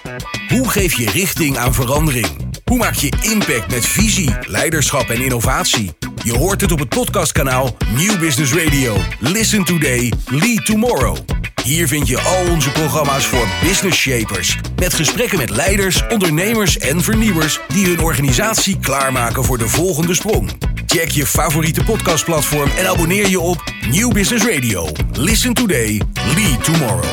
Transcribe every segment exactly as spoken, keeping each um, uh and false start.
Hoe geef je richting aan verandering? Hoe maak je impact met visie, leiderschap en innovatie? Je hoort het op het podcastkanaal Nieuw Business Radio. Listen today, lead tomorrow. Hier vind je al onze programma's voor business shapers. Met gesprekken met leiders, ondernemers en vernieuwers die hun organisatie klaarmaken voor de volgende sprong. Check je favoriete podcastplatform en abonneer je op Nieuw Business Radio. Listen today, lead tomorrow.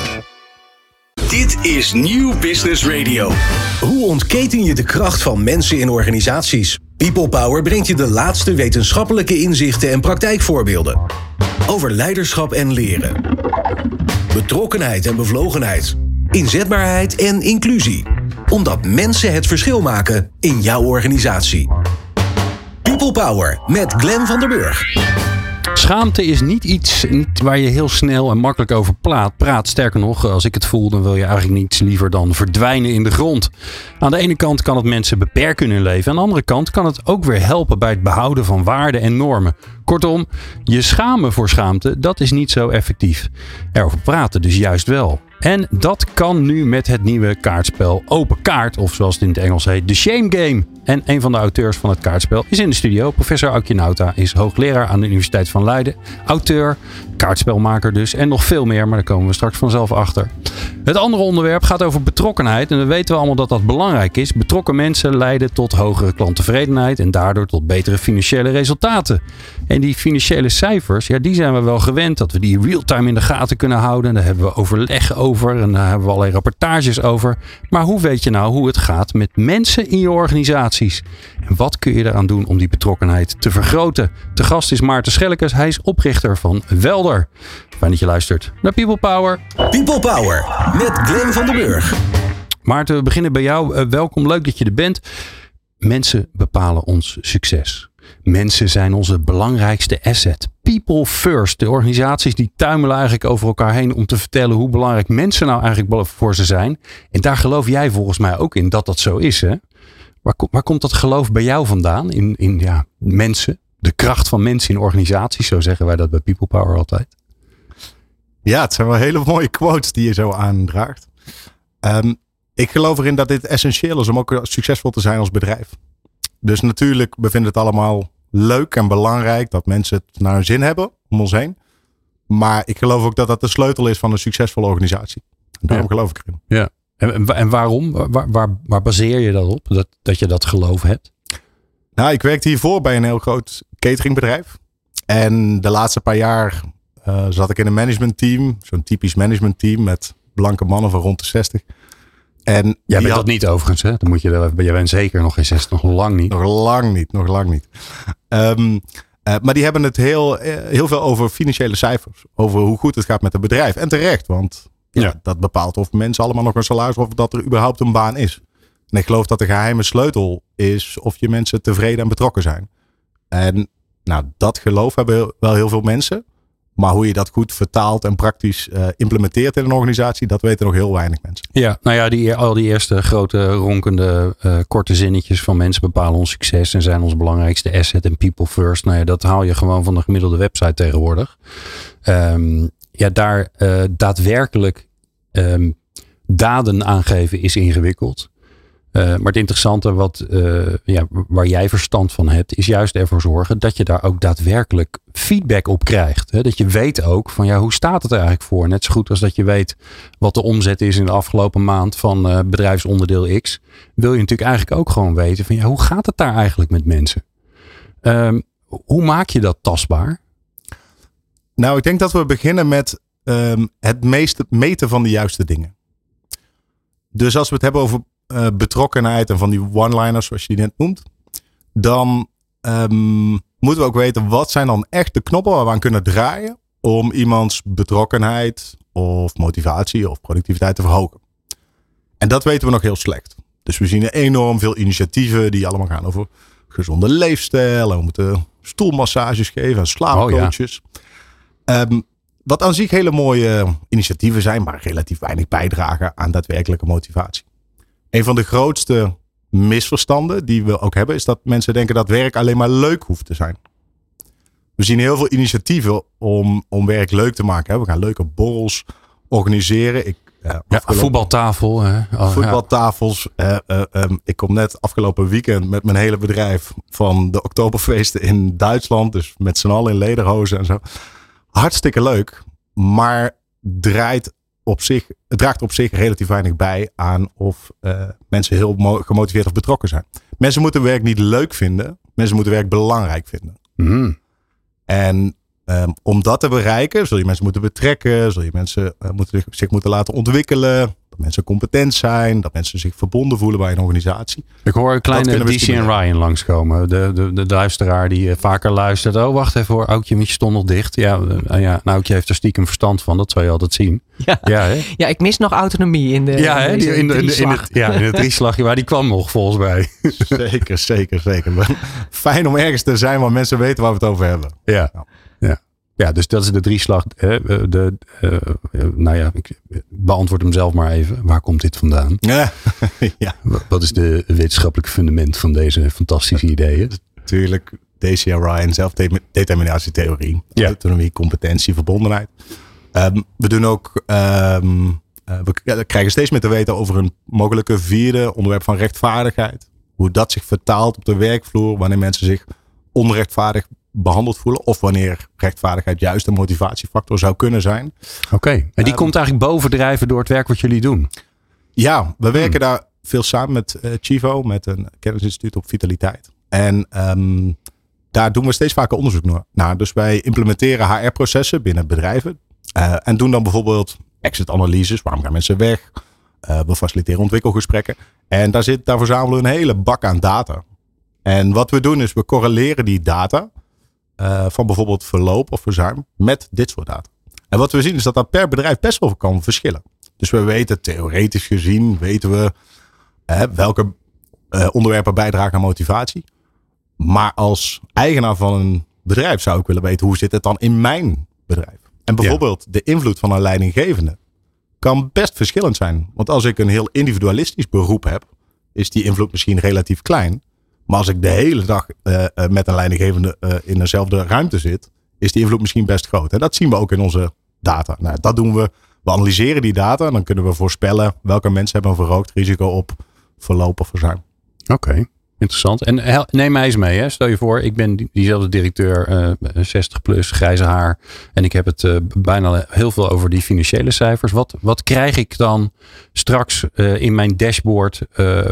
Dit is Nieuw Business Radio. Hoe ontketen je de kracht van mensen in organisaties? People Power brengt je de laatste wetenschappelijke inzichten en praktijkvoorbeelden. Over leiderschap en leren. Betrokkenheid en bevlogenheid. Inzetbaarheid en inclusie. Omdat mensen het verschil maken in jouw organisatie. People Power met Glenn van der Burg. Schaamte is niet iets niet waar je heel snel en makkelijk over praat. praat. Sterker nog, als ik het voel, dan wil je eigenlijk niets liever dan verdwijnen in de grond. Aan de ene kant kan het mensen beperken in hun leven. Aan de andere kant kan het ook weer helpen bij het behouden van waarden en normen. Kortom, je schamen voor schaamte, dat is niet zo effectief. Erover praten dus juist wel. En dat kan nu met het nieuwe kaartspel Open Kaart, of zoals het in het Engels heet, The Shame Game. En een van de auteurs van het kaartspel is in de studio. Professor Aukje Nauta is hoogleraar aan de Universiteit van Leiden. Auteur, kaartspelmaker dus en nog veel meer, maar daar komen we straks vanzelf achter. Het andere onderwerp gaat over betrokkenheid. En dan weten we allemaal dat dat belangrijk is. Betrokken mensen leiden tot hogere klanttevredenheid en daardoor tot betere financiële resultaten. En die financiële cijfers, ja, die zijn we wel gewend. Dat we die real-time in de gaten kunnen houden. Daar hebben we overleg over en daar hebben we allerlei rapportages over. Maar hoe weet je nou hoe het gaat met mensen in je organisaties? En wat kun je eraan doen om die betrokkenheid te vergroten? Te gast is Maarten Schellekes. Hij is oprichter van Welder. Fijn dat je luistert naar People Power. People Power met Glenn van der Burg. Maarten, we beginnen bij jou. Uh, welkom, leuk dat je er bent. Mensen bepalen ons succes. Mensen zijn onze belangrijkste asset. People first. De organisaties die tuimelen eigenlijk over elkaar heen om te vertellen hoe belangrijk mensen nou eigenlijk voor ze zijn. En daar geloof jij volgens mij ook in dat dat zo is, hè? Waar, waar komt dat geloof bij jou vandaan? In, in ja, mensen, de kracht van mensen in organisaties, zo zeggen wij dat bij People Power altijd. Ja, het zijn wel hele mooie quotes die je zo aandraagt. Um, ik geloof erin dat dit essentieel is om ook succesvol te zijn als bedrijf. Dus natuurlijk, we vinden het allemaal leuk en belangrijk dat mensen het naar hun zin hebben om ons heen. Maar ik geloof ook dat dat de sleutel is van een succesvolle organisatie. En daarom ja. geloof ik erin. Ja. En, en waarom? Waar, waar, waar baseer je dat op? Dat, dat je dat geloof hebt? Nou, ik werkte hiervoor bij een heel groot cateringbedrijf. En de laatste paar jaar uh, zat ik in een managementteam. Zo'n typisch managementteam met blanke mannen van rond de zestig. En jij bent had... dat niet overigens, hè? Dan moet je er, jij bent zeker nog geen zestig, nog lang niet. Nog lang niet, nog lang niet. Um, uh, maar die hebben het heel, heel veel over financiële cijfers. Over hoe goed het gaat met het bedrijf. En terecht, want ja, ja. dat bepaalt of mensen allemaal nog een salaris of dat er überhaupt een baan is. En ik geloof dat de geheime sleutel is of je mensen tevreden en betrokken zijn. En nou, dat geloof hebben wel heel veel mensen. Maar hoe je dat goed vertaalt en praktisch uh, implementeert in een organisatie, dat weten nog heel weinig mensen. Ja, nou ja, die, al die eerste grote ronkende uh, korte zinnetjes van mensen bepalen ons succes en zijn ons belangrijkste asset en people first. Nou ja, dat haal je gewoon van de gemiddelde website tegenwoordig. Um, ja, daar uh, daadwerkelijk um, daden aangeven is ingewikkeld. Uh, maar het interessante wat, uh, ja, waar jij verstand van hebt, is juist ervoor zorgen dat je daar ook daadwerkelijk feedback op krijgt. Hè? Dat je weet ook van ja, hoe staat het er eigenlijk voor? Net zo goed als dat je weet wat de omzet is in de afgelopen maand van uh, bedrijfsonderdeel X. Wil je natuurlijk eigenlijk ook gewoon weten van ja, hoe gaat het daar eigenlijk met mensen? Um, hoe maak je dat tastbaar? Nou, ik denk dat we beginnen met um, het meeste meten van de juiste dingen. Dus als we het hebben over Uh, betrokkenheid en van die one-liners zoals je die net noemt. Dan um, moeten we ook weten wat zijn dan echt de knoppen waar we aan kunnen draaien om iemands betrokkenheid of motivatie of productiviteit te verhogen. En dat weten we nog heel slecht. Dus we zien enorm veel initiatieven die allemaal gaan over gezonde leefstijl. En we moeten stoelmassages geven en slaapcoaches. Oh ja. um, wat aan zich hele mooie initiatieven zijn, maar relatief weinig bijdragen aan daadwerkelijke motivatie. Een van de grootste misverstanden die we ook hebben, is dat mensen denken dat werk alleen maar leuk hoeft te zijn. We zien heel veel initiatieven om, om werk leuk te maken. We gaan leuke borrels organiseren. Ik Ja, ja, voetbaltafel. Hè? Oh, voetbaltafels. Ja. Uh, uh, um, ik kom net afgelopen weekend met mijn hele bedrijf van de Oktoberfeesten in Duitsland. Dus met z'n allen in lederhozen en zo. Hartstikke leuk. Maar draait op zich, het draagt op zich relatief weinig bij aan of uh, mensen heel mo- gemotiveerd of betrokken zijn. Mensen moeten werk niet leuk vinden. Mensen moeten werk belangrijk vinden. Mm. En um, om dat te bereiken zul je mensen moeten betrekken. Zul je mensen uh, moeten, zich moeten laten ontwikkelen. Dat mensen competent zijn. Dat mensen zich verbonden voelen bij een organisatie. Ik hoor een kleine D C en Ryan langskomen. De, de, de luisteraar die uh, vaker luistert. Oh, wacht even hoor. Aukje, je stond nog dicht. Ja, uh, ja, Aukje heeft er stiekem verstand van. Dat zou je altijd zien. Ja, ja, hè? Ja, ik mis nog autonomie in de Ja, hè? Die, in, de, in, de, in het, ja in het drieslagje. Maar die kwam nog volgens mij. Zeker, zeker, zeker. Fijn om ergens te zijn waar mensen weten waar we het over hebben. Ja, ja. ja. Ja, dus dat is de drieslag. Hè, de, uh, nou ja, ik beantwoord hem zelf maar even. Waar komt dit vandaan? Ja. ja. Wat is de wetenschappelijke fundament van deze fantastische ideeën? Natuurlijk, D C en Ryan, zelfdeterminatietheorie. Ja. Autonomie, competentie, verbondenheid. Um, we doen ook, um, uh, we krijgen steeds meer te weten over een mogelijke vierde onderwerp van rechtvaardigheid. Hoe dat zich vertaalt op de werkvloer, wanneer mensen zich onrechtvaardig behandeld voelen. Of wanneer rechtvaardigheid juist een motivatiefactor zou kunnen zijn. Oké, okay. En die um, komt eigenlijk bovendrijven door het werk wat jullie doen? Ja, we werken hmm. daar veel samen met uh, Chivo, met een kennisinstituut op vitaliteit. En um, daar doen we steeds vaker onderzoek naar. Dus wij implementeren H R-processen binnen bedrijven. Uh, en doen dan bijvoorbeeld exit-analyses. Waarom gaan mensen weg? Uh, we faciliteren ontwikkelgesprekken. En daar, zit, daar verzamelen we een hele bak aan data. En wat we doen is, we correleren die data uh, van bijvoorbeeld verloop of verzuim met dit soort data. En wat we zien is dat dat per bedrijf best wel kan verschillen. Dus we weten, theoretisch gezien, weten we uh, welke uh, onderwerpen bijdragen aan motivatie. Maar als eigenaar van een bedrijf zou ik willen weten, hoe zit het dan in mijn bedrijf? En bijvoorbeeld ja. de invloed van een leidinggevende kan best verschillend zijn. Want als ik een heel individualistisch beroep heb, is die invloed misschien relatief klein. Maar als ik de hele dag uh, met een leidinggevende uh, in dezelfde ruimte zit, is die invloed misschien best groot. En dat zien we ook in onze data. Nou, dat doen we. We analyseren die data en dan kunnen we voorspellen welke mensen hebben een verhoogd risico op verloop of verzuim. Oké. Okay. Interessant. En neem mij eens mee. Hè. Stel je voor, ik ben diezelfde directeur, uh, zestig plus, grijze haar. En ik heb het uh, bijna heel veel over die financiële cijfers. Wat, wat krijg ik dan straks uh, in mijn dashboard uh,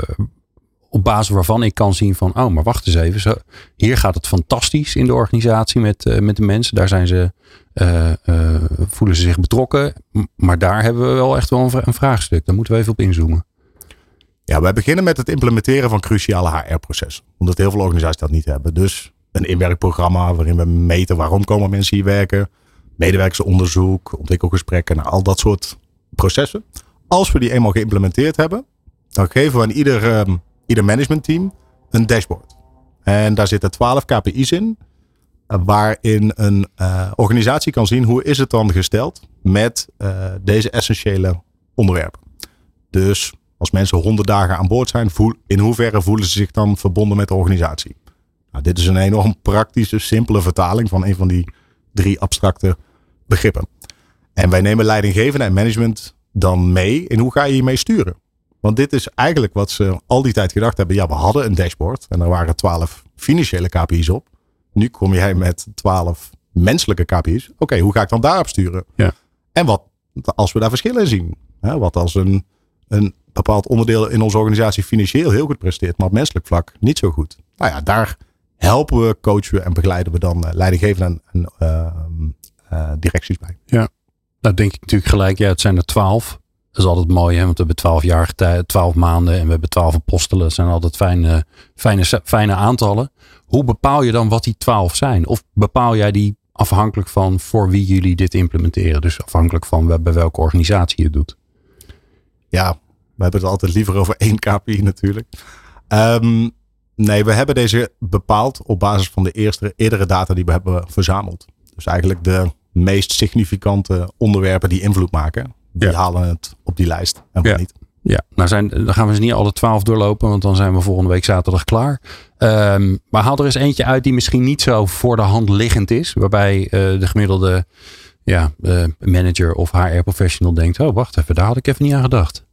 op basis waarvan ik kan zien van, oh, maar wacht eens even. Zo, hier gaat het fantastisch in de organisatie met, uh, met de mensen. Daar zijn ze, uh, uh, voelen ze zich betrokken. Maar daar hebben we wel echt wel een, een vraagstuk. Daar moeten we even op inzoomen. Ja, wij beginnen met het implementeren van cruciale H R-processen. Omdat heel veel organisaties dat niet hebben. Dus een inwerkprogramma waarin we meten waarom komen mensen hier werken. Medewerkersonderzoek, ontwikkelgesprekken, nou, al dat soort processen. Als we die eenmaal geïmplementeerd hebben, dan geven we aan ieder, um, ieder managementteam een dashboard. En daar zitten twaalf K P I's in. Uh, waarin een uh, organisatie kan zien hoe is het dan gesteld met uh, deze essentiële onderwerpen. Dus als mensen honderd dagen aan boord zijn, voel, in hoeverre voelen ze zich dan verbonden met de organisatie? Nou, dit is een enorm praktische, simpele vertaling van een van die drie abstracte begrippen. En wij nemen leidinggevende en management dan mee in hoe ga je hiermee sturen? Want dit is eigenlijk wat ze al die tijd gedacht hebben. Ja, we hadden een dashboard en er waren twaalf financiële K P I's op. Nu kom jij met twaalf menselijke K P I's. Oké, okay, hoe ga ik dan daarop sturen? Ja. En wat als we daar verschillen in zien? Hè, wat als een, een bepaald onderdeel in onze organisatie financieel heel goed presteert, maar op menselijk vlak niet zo goed. Nou ja, daar helpen we, coachen we en begeleiden we dan uh, leidinggevenden en uh, uh, directies bij. Ja, nou denk ik natuurlijk gelijk, ja, het zijn er twaalf. Dat is altijd mooi, hè? Want we hebben twaalf jaar, twaalf maanden en we hebben twaalf apostelen. Dat zijn altijd fijne, fijne, fijne aantallen. Hoe bepaal je dan wat die twaalf zijn? Of bepaal jij die afhankelijk van voor wie jullie dit implementeren? Dus afhankelijk van bij welke organisatie je het doet. Ja, we hebben het altijd liever over één K P I natuurlijk. Um, nee, we hebben deze bepaald op basis van de eerste, eerdere data die we hebben verzameld. Dus eigenlijk de meest significante onderwerpen die invloed maken. Die ja. halen het op die lijst en ja. niet. Ja, nou zijn, dan gaan we ze niet alle twaalf doorlopen, want dan zijn we volgende week zaterdag klaar. Um, maar haal er eens eentje uit die misschien niet zo voor de hand liggend is. Waarbij uh, de gemiddelde ja, uh, manager of H R-professional denkt, oh wacht even, daar had ik even niet aan gedacht?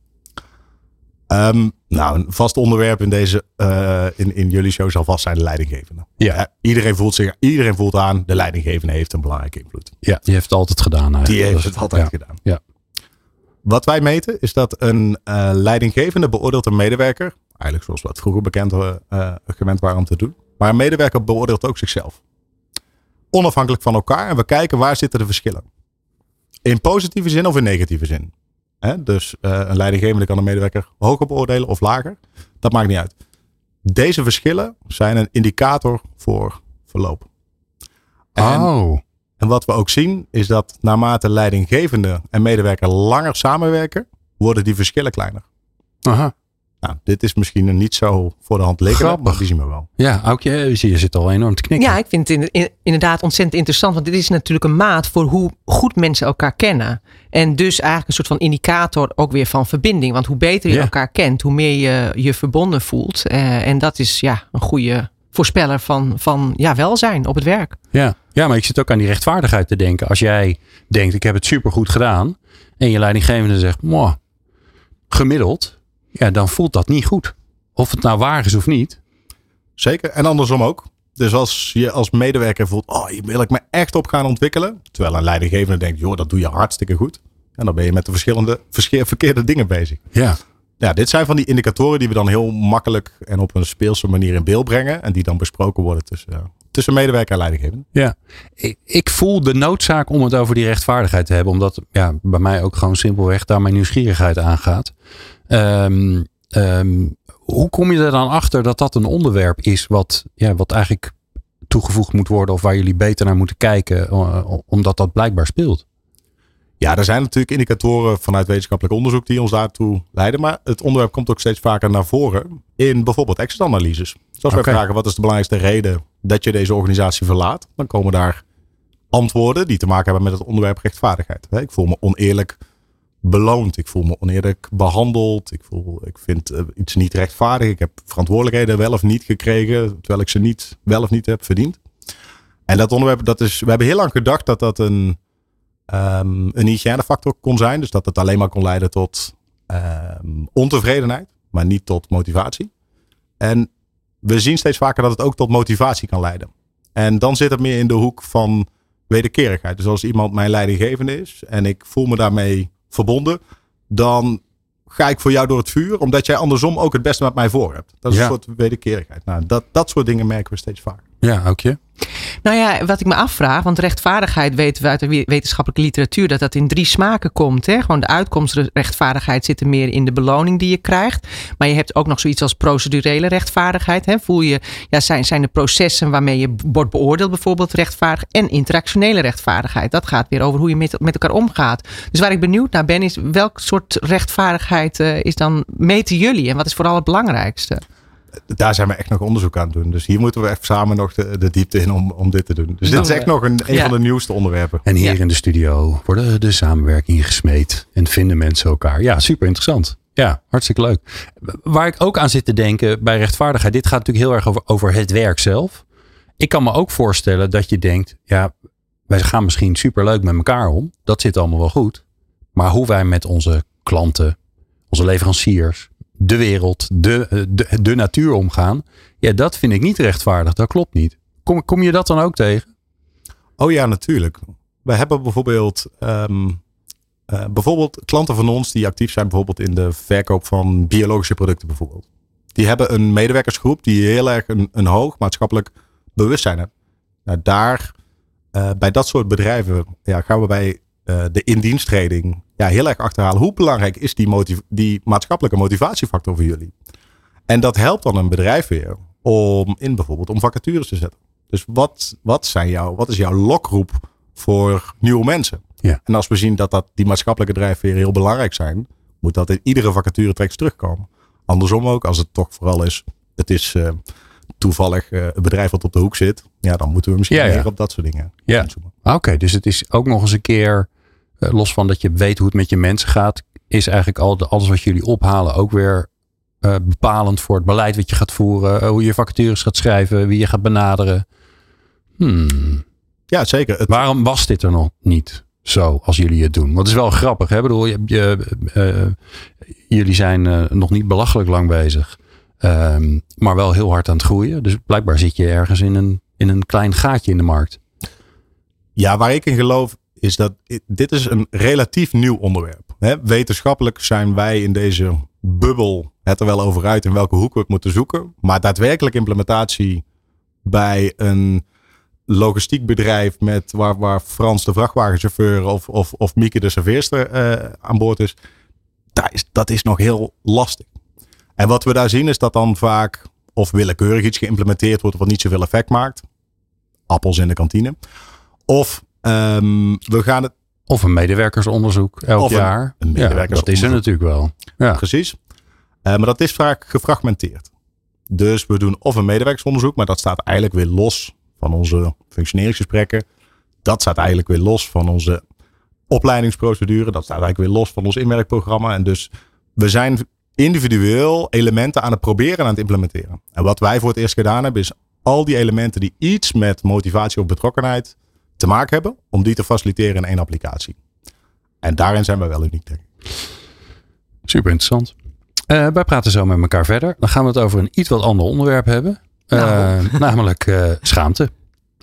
Um, nou, een vast onderwerp in, deze, uh, in, in jullie show zal vast zijn de leidinggevende. Ja. Uh, iedereen, voelt zich, iedereen voelt aan, de leidinggevende heeft een belangrijke invloed. Ja, die heeft het altijd gedaan. Eigenlijk. Die heeft het altijd ja. gedaan. Ja. Wat wij meten is dat een uh, leidinggevende beoordeelt een medewerker, eigenlijk zoals we het vroeger bekend uh, gewend waren om te doen. Maar een medewerker beoordeelt ook zichzelf. Onafhankelijk van elkaar. En we kijken waar zitten de verschillen. In positieve zin of in negatieve zin. He, dus uh, een leidinggevende kan een medewerker hoger beoordelen of lager. Dat maakt niet uit. Deze verschillen zijn een indicator voor verloop. En, oh. en wat we ook zien is dat naarmate leidinggevende en medewerker langer samenwerken, worden die verschillen kleiner. Aha. Nou, dit is misschien niet zo voor de hand liggend, maar die zien we wel. Ja, Aukje, je zit al enorm te knikken. Ja, ik vind het inderdaad ontzettend interessant. Want dit is natuurlijk een maat voor hoe goed mensen elkaar kennen. En dus eigenlijk een soort van indicator ook weer van verbinding. Want hoe beter je ja. elkaar kent, hoe meer je je verbonden voelt. Uh, en dat is ja, een goede voorspeller van, van ja, welzijn op het werk. Ja. ja, maar ik zit ook aan die rechtvaardigheid te denken. Als jij denkt, ik heb het supergoed gedaan. En je leidinggevende zegt, moh, gemiddeld. Ja, dan voelt dat niet goed. Of het nou waar is of niet. Zeker. En andersom ook. Dus als je als medewerker voelt, oh, hier wil ik me echt op gaan ontwikkelen. Terwijl een leidinggevende denkt, joh, dat doe je hartstikke goed. En dan ben je met de verschillende verkeerde dingen bezig. Ja. Ja, dit zijn van die indicatoren die we dan heel makkelijk en op een speelse manier in beeld brengen. En die dan besproken worden tussen, uh, tussen medewerker en leidinggevende. Ja, ik, ik voel de noodzaak om het over die rechtvaardigheid te hebben. Omdat ja, bij mij ook gewoon simpelweg daar mijn nieuwsgierigheid aangaat. Um, um, hoe kom je er dan achter dat dat een onderwerp is wat, ja, wat eigenlijk toegevoegd moet worden of waar jullie beter naar moeten kijken, uh, omdat dat blijkbaar speelt? Ja, er zijn natuurlijk indicatoren vanuit wetenschappelijk onderzoek die ons daartoe leiden. Maar het onderwerp komt ook steeds vaker naar voren in bijvoorbeeld exit-analyses. Dus als wij okay. vragen wat is de belangrijkste reden dat je deze organisatie verlaat, dan komen daar antwoorden die te maken hebben met het onderwerp rechtvaardigheid. Ik voel me oneerlijk beloond. Ik voel me oneerlijk behandeld. Ik, voel, ik vind uh, iets niet rechtvaardig. Ik heb verantwoordelijkheden wel of niet gekregen, terwijl ik ze niet wel of niet heb verdiend. En dat onderwerp, dat is, we hebben heel lang gedacht dat dat een, um, een hygiënefactor kon zijn. Dus dat het alleen maar kon leiden tot um, ontevredenheid, maar niet tot motivatie. En we zien steeds vaker dat het ook tot motivatie kan leiden. En dan zit het meer in de hoek van wederkerigheid. Dus als iemand mijn leidinggevende is en ik voel me daarmee verbonden, dan ga ik voor jou door het vuur, omdat jij andersom ook het beste met mij voor hebt. Dat is ja. een soort wederkerigheid. Nou, dat, dat soort dingen merken we steeds vaker. Ja, ook je. Nou ja, wat ik me afvraag, want rechtvaardigheid weten we uit de wetenschappelijke literatuur dat dat in drie smaken komt. Hè? Gewoon de uitkomstrechtvaardigheid zit er meer in de beloning die je krijgt. Maar je hebt ook nog zoiets als procedurele rechtvaardigheid. Hè? Voel je, ja, zijn, zijn de processen waarmee je wordt beoordeeld bijvoorbeeld rechtvaardig en interactionele rechtvaardigheid. Dat gaat weer over hoe je met, met elkaar omgaat. Dus waar ik benieuwd naar ben is, welk soort rechtvaardigheid uh, is dan meten jullie en wat is vooral het belangrijkste? Daar zijn we echt nog onderzoek aan het doen. Dus hier moeten we echt samen nog de, de diepte in om, om dit te doen. Dus dit is echt nog een, een ja. van de nieuwste onderwerpen. En hier ja. in de studio worden de samenwerkingen gesmeed. En vinden mensen elkaar. Ja, super interessant. Ja, hartstikke leuk. Waar ik ook aan zit te denken bij rechtvaardigheid. Dit gaat natuurlijk heel erg over, over het werk zelf. Ik kan me ook voorstellen dat je denkt. Ja, wij gaan misschien superleuk met elkaar om. Dat zit allemaal wel goed. Maar hoe wij met onze klanten, onze leveranciers, de wereld, de, de, de natuur omgaan. Ja, dat vind ik niet rechtvaardig. Dat klopt niet. Kom, kom je dat dan ook tegen? Oh ja, natuurlijk. We hebben bijvoorbeeld, um, uh, bijvoorbeeld klanten van ons die actief zijn bijvoorbeeld in de verkoop van biologische producten bijvoorbeeld. Die hebben een medewerkersgroep die heel erg een, een hoog maatschappelijk bewustzijn heeft. Nou, daar, uh, bij dat soort bedrijven ja, gaan we bij uh, de indiensttreding ja, heel erg achterhalen. Hoe belangrijk is die, motiv- die maatschappelijke motivatiefactor voor jullie? En dat helpt dan een bedrijf weer om in bijvoorbeeld om vacatures te zetten. Dus wat, wat, zijn jouw, wat is jouw lokroep voor nieuwe mensen? Ja. En als we zien dat, dat die maatschappelijke drijfveren heel belangrijk zijn, moet dat in iedere vacature trekt terugkomen. Andersom ook, als het toch vooral is, het is uh, toevallig uh, een bedrijf wat op de hoek zit. Ja, dan moeten we misschien ja, ja. meer op dat soort dingen ja. inzoomen. Oké, okay, dus het is ook nog eens een keer, uh, los van dat je weet hoe het met je mensen gaat, is eigenlijk al de, alles wat jullie ophalen ook weer uh, bepalend voor het beleid wat je gaat voeren, uh, hoe je vacatures gaat schrijven, wie je gaat benaderen. Hmm. Ja, zeker. Het... Waarom was dit er nog niet? zo als jullie het doen? Want het is wel grappig. Hè? Ik bedoel, je, je, uh, jullie zijn uh, nog niet belachelijk lang bezig. Um, maar wel heel hard aan het groeien. Dus blijkbaar zit je ergens in een, in een klein gaatje in de markt. Ja, waar ik in geloof is dat dit is een relatief nieuw onderwerp. Hè? Wetenschappelijk zijn wij in deze bubbel het er wel over uit in welke hoek we het moeten zoeken. Maar daadwerkelijk implementatie bij een logistiek bedrijf met waar, waar Frans de vrachtwagenchauffeur of, of, of Mieke de serveerster uh, aan boord is, dat is, dat is nog heel lastig. En wat we daar zien is dat dan vaak of willekeurig iets geïmplementeerd wordt wat niet zoveel effect maakt. Appels in de kantine. Of um, we gaan het. Of een medewerkersonderzoek elk of een, jaar. Een medewerkersonderzoek. Ja, dat is er natuurlijk wel. Ja. Precies. Uh, maar dat is vaak gefragmenteerd. Dus we doen of een medewerkersonderzoek, maar dat staat eigenlijk weer los van onze functioneringsgesprekken. Dat staat eigenlijk weer los van onze opleidingsprocedure. Dat staat eigenlijk weer los van ons inwerkprogramma. En dus we zijn individueel elementen aan het proberen en aan het implementeren. En wat wij voor het eerst gedaan hebben, is al die elementen die iets met motivatie of betrokkenheid te maken hebben, om die te faciliteren in één applicatie. En daarin zijn wij wel uniek, denk ik. Super interessant. Uh, wij praten zo met elkaar verder. Dan gaan we het over een iets wat ander onderwerp hebben. Uh, nou. Namelijk uh, schaamte.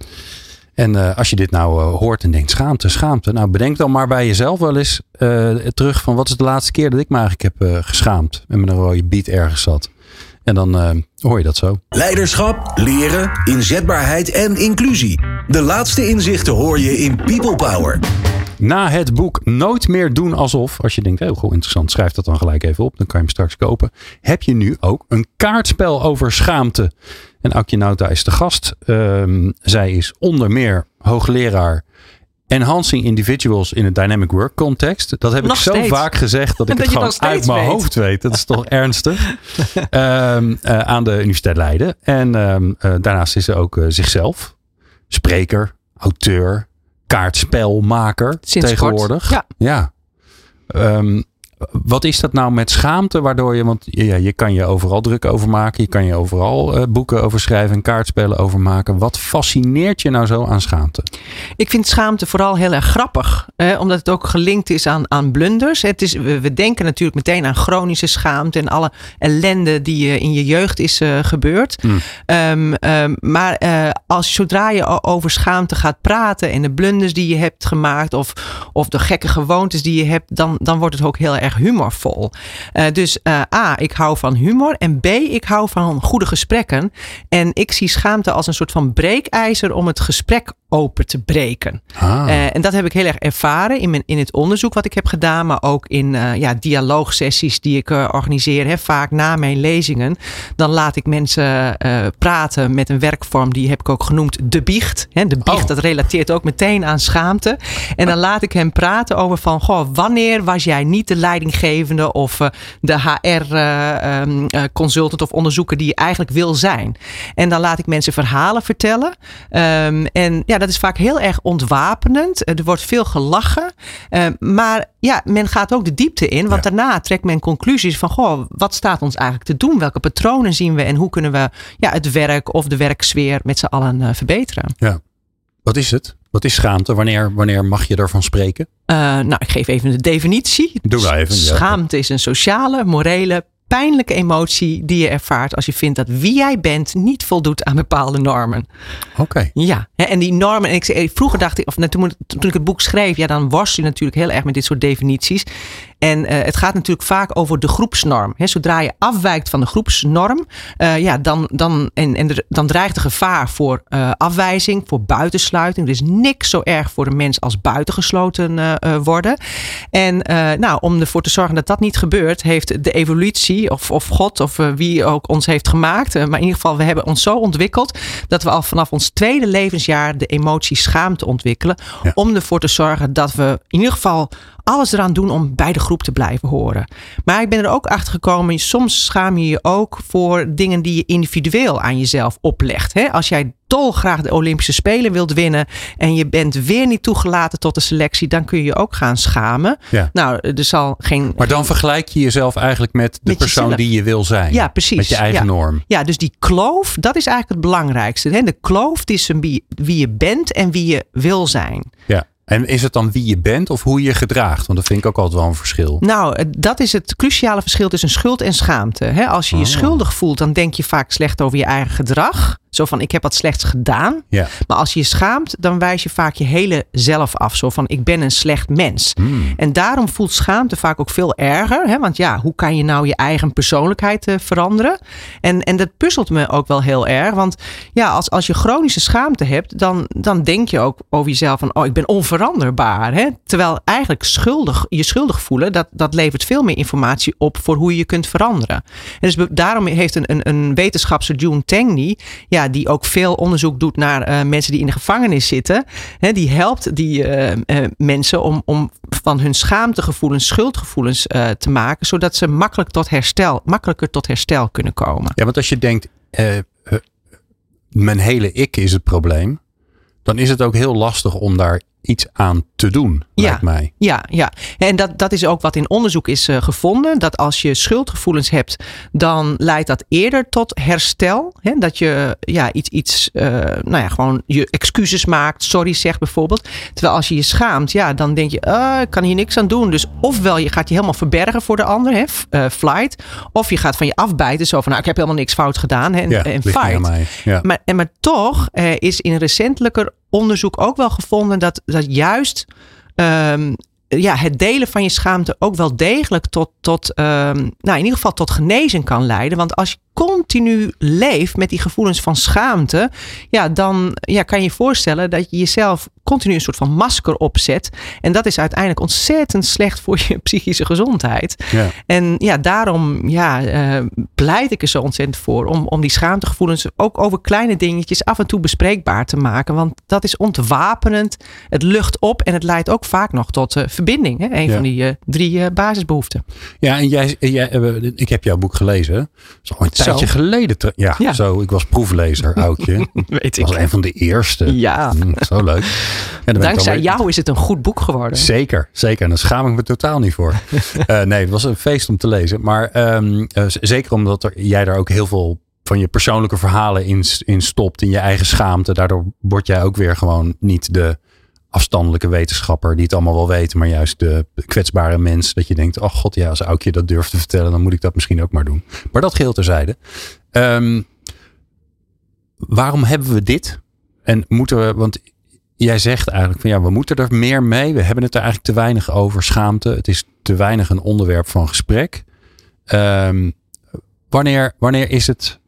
En uh, als je dit nou uh, hoort en denkt schaamte, schaamte. Nou bedenk dan maar bij jezelf wel eens uh, terug van wat is de laatste keer dat ik me eigenlijk heb uh, geschaamd. En met een rode biet ergens zat. En dan uh, hoor je dat zo. Leiderschap, leren, inzetbaarheid en inclusie. De laatste inzichten hoor je in People Power. Na het boek Nooit meer doen alsof, als je denkt, heel goed, interessant, schrijf dat dan gelijk even op. Dan kan je hem straks kopen. Heb je nu ook een kaartspel over schaamte. En Aukje Nauta is de gast. Um, zij is onder meer hoogleraar Enhancing Individuals in a Dynamic Work Context. Dat heb nog ik zo steeds. vaak gezegd dat ik dat het gewoon uit mijn weet. hoofd weet. Dat is toch ernstig. um, uh, aan de Universiteit Leiden. En um, uh, daarnaast is ze ook uh, zichzelf. Spreker, auteur, kaartspelmaker Sinds tegenwoordig. Kort. Ja. ja. Um, wat is dat nou met schaamte? Waardoor je, want ja, je kan je overal druk over maken. Je kan je overal uh, boeken over schrijven en kaartspellen over maken. Wat fascineert je nou zo aan schaamte? Ik vind schaamte vooral heel erg grappig. Eh, omdat het ook gelinkt is aan, aan blunders. Het is, we, we denken natuurlijk meteen aan chronische schaamte. En alle ellende die uh, in je jeugd is uh, gebeurd. Mm. Um, um, maar uh, als, zodra je over schaamte gaat praten. En de blunders die je hebt gemaakt. Of, of de gekke gewoontes die je hebt. Dan, dan wordt het ook heel erg humorvol. Uh, dus uh, A, ik hou van humor. En B, ik hou van goede gesprekken. En ik zie schaamte als een soort van breekijzer om het gesprek open te breken. Ah. Uh, en dat heb ik heel erg ervaren in, mijn, in het onderzoek wat ik heb gedaan. Maar ook in uh, ja, dialoogsessies die ik uh, organiseer. Hè, vaak na mijn lezingen. Dan laat ik mensen uh, praten met een werkvorm. Die heb ik ook genoemd de biecht. Hè, de biecht, oh. Dat relateert ook meteen aan schaamte. En dan laat ik hem praten over van... Goh, wanneer was jij niet de leidinggevende of uh, de H R uh, um, uh, consultant of onderzoeker die je eigenlijk wil zijn? En dan laat ik mensen verhalen vertellen. Um, en ja, dat is vaak heel erg ontwapenend. Er wordt veel gelachen. Uh, maar ja, men gaat ook de diepte in. Want ja. daarna trekt men conclusies van... Goh, wat staat ons eigenlijk te doen? Welke patronen zien we? En hoe kunnen we ja, het werk of de werksfeer met z'n allen uh, verbeteren? Ja. Wat is het? Wat is schaamte? Wanneer, wanneer mag je daarvan spreken? Uh, nou, ik geef even de definitie. Doe maar even. Schaamte ja. is een sociale, morele, pijnlijke emotie die je ervaart als je vindt dat wie jij bent niet voldoet aan bepaalde normen. Oké. Okay. Ja, en die normen, en ik, vroeger dacht ik, of toen, toen ik het boek schreef, ja, dan worstel je natuurlijk heel erg met dit soort definities. En uh, het gaat natuurlijk vaak over de groepsnorm. He, zodra je afwijkt van de groepsnorm, uh, ja, dan, dan, en, en er, dan dreigt de gevaar voor uh, afwijzing, voor buitensluiting. Er is niks zo erg voor een mens als buitengesloten uh, uh, worden. En uh, nou, om ervoor te zorgen dat dat niet gebeurt, heeft de evolutie, of, of God, of uh, wie ook ons heeft gemaakt. Uh, maar in ieder geval, we hebben ons zo ontwikkeld dat we al vanaf ons tweede levensjaar de emotie schaamte ontwikkelen. Ja. Om ervoor te zorgen dat we in ieder geval alles eraan doen om bij de groep te blijven horen. Maar ik ben er ook achter gekomen, soms schaam je je ook voor dingen die je individueel aan jezelf oplegt. He, als jij dolgraag de Olympische Spelen wilt winnen en je bent weer niet toegelaten tot de selectie, dan kun je je ook gaan schamen. Ja. Nou, er zal geen. Maar dan vergelijk je jezelf eigenlijk met de met persoon jezelf. Die je wil zijn. Ja, precies. Met je eigen ja. norm. Ja, dus die kloof, dat is eigenlijk het belangrijkste. He, de kloof tussen wie, wie je bent en wie je wil zijn. Ja. En is het dan wie je bent of hoe je je gedraagt? Want dat vind ik ook altijd wel een verschil. Nou, dat is het cruciale verschil tussen schuld en schaamte. He, als je je oh. schuldig voelt, dan denk je vaak slecht over je eigen gedrag. Zo van, ik heb wat slechts gedaan. Ja. Maar als je je schaamt, dan wijs je vaak je hele zelf af. Zo van, ik ben een slecht mens. Hmm. En daarom voelt schaamte vaak ook veel erger. Hè? Want ja, hoe kan je nou je eigen persoonlijkheid uh, veranderen? En, en dat puzzelt me ook wel heel erg. Want ja, als, als je chronische schaamte hebt, dan, dan denk je ook over jezelf van, oh, ik ben onveranderbaar. Hè? Terwijl eigenlijk schuldig, je schuldig voelen, dat, dat levert veel meer informatie op voor hoe je je kunt veranderen. En dus daarom heeft een, een, een wetenschapster, June Tangney, ja, die ook veel onderzoek doet naar uh, mensen die in de gevangenis zitten. Hè, die helpt die uh, uh, mensen om, om van hun schaamtegevoelens, schuldgevoelens uh, te maken, zodat ze makkelijk tot herstel, makkelijker tot herstel kunnen komen. Ja, want als je denkt, uh, uh, mijn hele ik is het probleem, dan is het ook heel lastig om daar iets aan te doen, lijkt ja, mij. Ja, ja. En dat, dat is ook wat in onderzoek is uh, gevonden. Dat als je schuldgevoelens hebt, dan leidt dat eerder tot herstel. Hè? Dat je ja, iets, iets uh, nou ja, gewoon je excuses maakt, sorry zegt bijvoorbeeld. Terwijl als je je schaamt, ja, dan denk je, uh, ik kan hier niks aan doen. Dus ofwel je gaat je helemaal verbergen voor de ander, hè? Uh, flight. Of je gaat van je afbijten, zo van, nou, ik heb helemaal niks fout gedaan. Hè? En, ja, en fight. Aan mij. Ja. Maar, en, maar toch uh, is in recentelijker onderzoek ook wel gevonden dat, dat juist um, ja, het delen van je schaamte ook wel degelijk tot, tot um, nou in ieder geval tot genezing kan leiden. Want als je continu leeft met die gevoelens van schaamte, ja, dan ja, kan je je voorstellen dat je jezelf continu een soort van masker opzet. En dat is uiteindelijk ontzettend slecht voor je psychische gezondheid. Ja. En ja, daarom ja, uh, pleit ik er zo ontzettend voor om, om die schaamtegevoelens ook over kleine dingetjes af en toe bespreekbaar te maken. Want dat is ontwapenend. Het lucht op en het leidt ook vaak nog tot uh, verbinding. Hè? Een ja. van die uh, drie uh, basisbehoeften. Ja, en jij, jij, uh, ik heb jouw boek gelezen. Dat is al een tijdje zo. geleden. Te, ja, ja, zo. Ik was proeflezer, oudje. Weet ik. was een van de eerste. Ja. Mm, zo leuk. Ja, dankzij weer... jou is het een goed boek geworden. Zeker, zeker. En daar schaam ik me totaal niet voor. uh, nee, het was een feest om te lezen. Maar um, uh, zeker omdat er, jij daar ook heel veel van je persoonlijke verhalen in, in stopt. In je eigen schaamte. Daardoor word jij ook weer gewoon niet de afstandelijke wetenschapper die het allemaal wel weet. Maar juist de kwetsbare mens. Dat je denkt, oh god, ja, als Aukje dat durft te vertellen, dan moet ik dat misschien ook maar doen. Maar dat geheel terzijde. Um, waarom hebben we dit? En moeten we, want jij zegt eigenlijk van ja, we moeten er meer mee. We hebben het er eigenlijk te weinig over. Schaamte. Het is te weinig een onderwerp van gesprek. Um, wanneer, wanneer is het,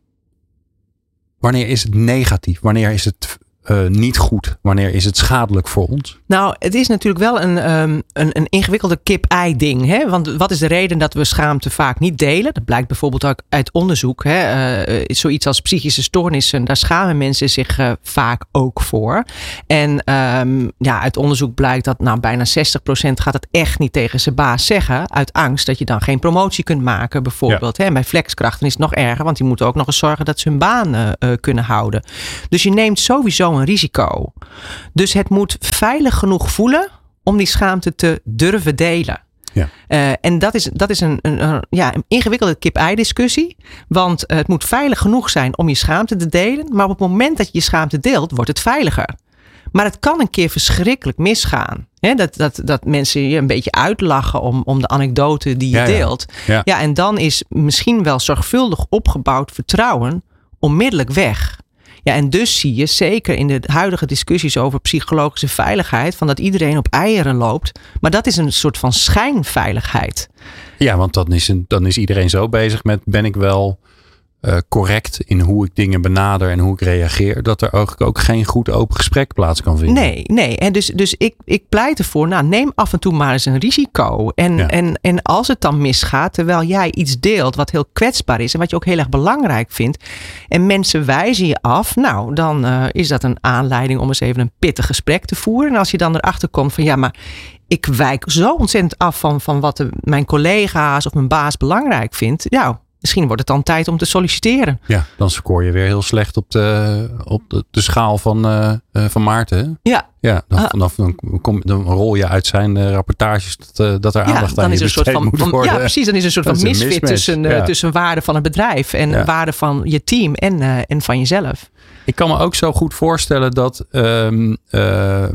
wanneer is het negatief? Wanneer is het uh, niet goed? Wanneer is het schadelijk voor ons? Nou, het is natuurlijk wel een, um, een, een ingewikkelde kip-ei ding. Hè? Want wat is de reden dat we schaamte vaak niet delen? Dat blijkt bijvoorbeeld ook uit onderzoek. Hè? Uh, zoiets als psychische stoornissen, daar schamen mensen zich uh, vaak ook voor. En um, ja, uit onderzoek blijkt dat nou, bijna zestig procent gaat het echt niet tegen zijn baas zeggen. Uit angst dat je dan geen promotie kunt maken bijvoorbeeld. Ja. Hè? En bij flexkrachten is het nog erger, want die moeten ook nog eens zorgen dat ze hun baan uh, uh, kunnen houden. Dus je neemt sowieso een risico. Dus het moet veilig genoeg voelen om die schaamte te durven delen. Ja. Uh, en dat is, dat is een, een, een, ja, een ingewikkelde kip-ei discussie. Want uh, het moet veilig genoeg zijn om je schaamte te delen. Maar op het moment dat je je schaamte deelt, wordt het veiliger. Maar het kan een keer verschrikkelijk misgaan. He, dat, dat, dat mensen je een beetje uitlachen om, om de anekdote die je ja, deelt. Ja. Ja. Ja, en dan is misschien wel zorgvuldig opgebouwd vertrouwen onmiddellijk weg. Ja, en dus zie je zeker in de huidige discussies over psychologische veiligheid, van dat iedereen op eieren loopt. Maar dat is een soort van schijnveiligheid. Ja, want dan is, een, dan is iedereen zo bezig met, ben ik wel uh, correct in hoe ik dingen benader en hoe ik reageer, dat er ook, ook geen goed open gesprek plaats kan vinden. Nee, nee. En dus, dus ik, ik pleit ervoor, nou, neem af en toe maar eens een risico. En, Ja. en, en als het dan misgaat, terwijl jij iets deelt wat heel kwetsbaar is en wat je ook heel erg belangrijk vindt, en mensen wijzen je af, nou, dan uh, is dat een aanleiding om eens even een pittig gesprek te voeren. En als je dan erachter komt van, ja, maar ik wijk zo ontzettend af van, van wat de, mijn collega's of mijn baas belangrijk vindt, nou, misschien wordt het dan tijd om te solliciteren. Ja, dan scoor je weer heel slecht op de, op de, de schaal van, uh, uh, van Maarten. Hè? Ja. Ja, dan, Ah. dan, dan, kom, dan rol je uit zijn uh, rapportages dat, uh, dat er Ja, aandacht dan aan is je er een soort besteed van, moet van worden. ja, precies. Dan is er een soort Dat van is een misfit mismatch, tussen, uh, ja. tussen waarde van het bedrijf en Ja. waarde van je team en, uh, en van jezelf. Ik kan me ook zo goed voorstellen dat, um, uh,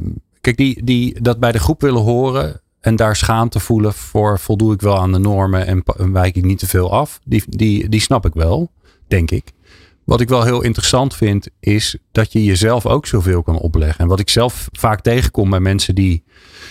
Kijk, die, die, dat bij de groep willen horen en daar schaamte voelen voor voldoe ik wel aan de normen en, en wijk ik niet te veel af. Die, die, die snap ik wel, denk ik. Wat ik wel heel interessant vind, is dat je jezelf ook zoveel kan opleggen. En wat ik zelf vaak tegenkom bij mensen die,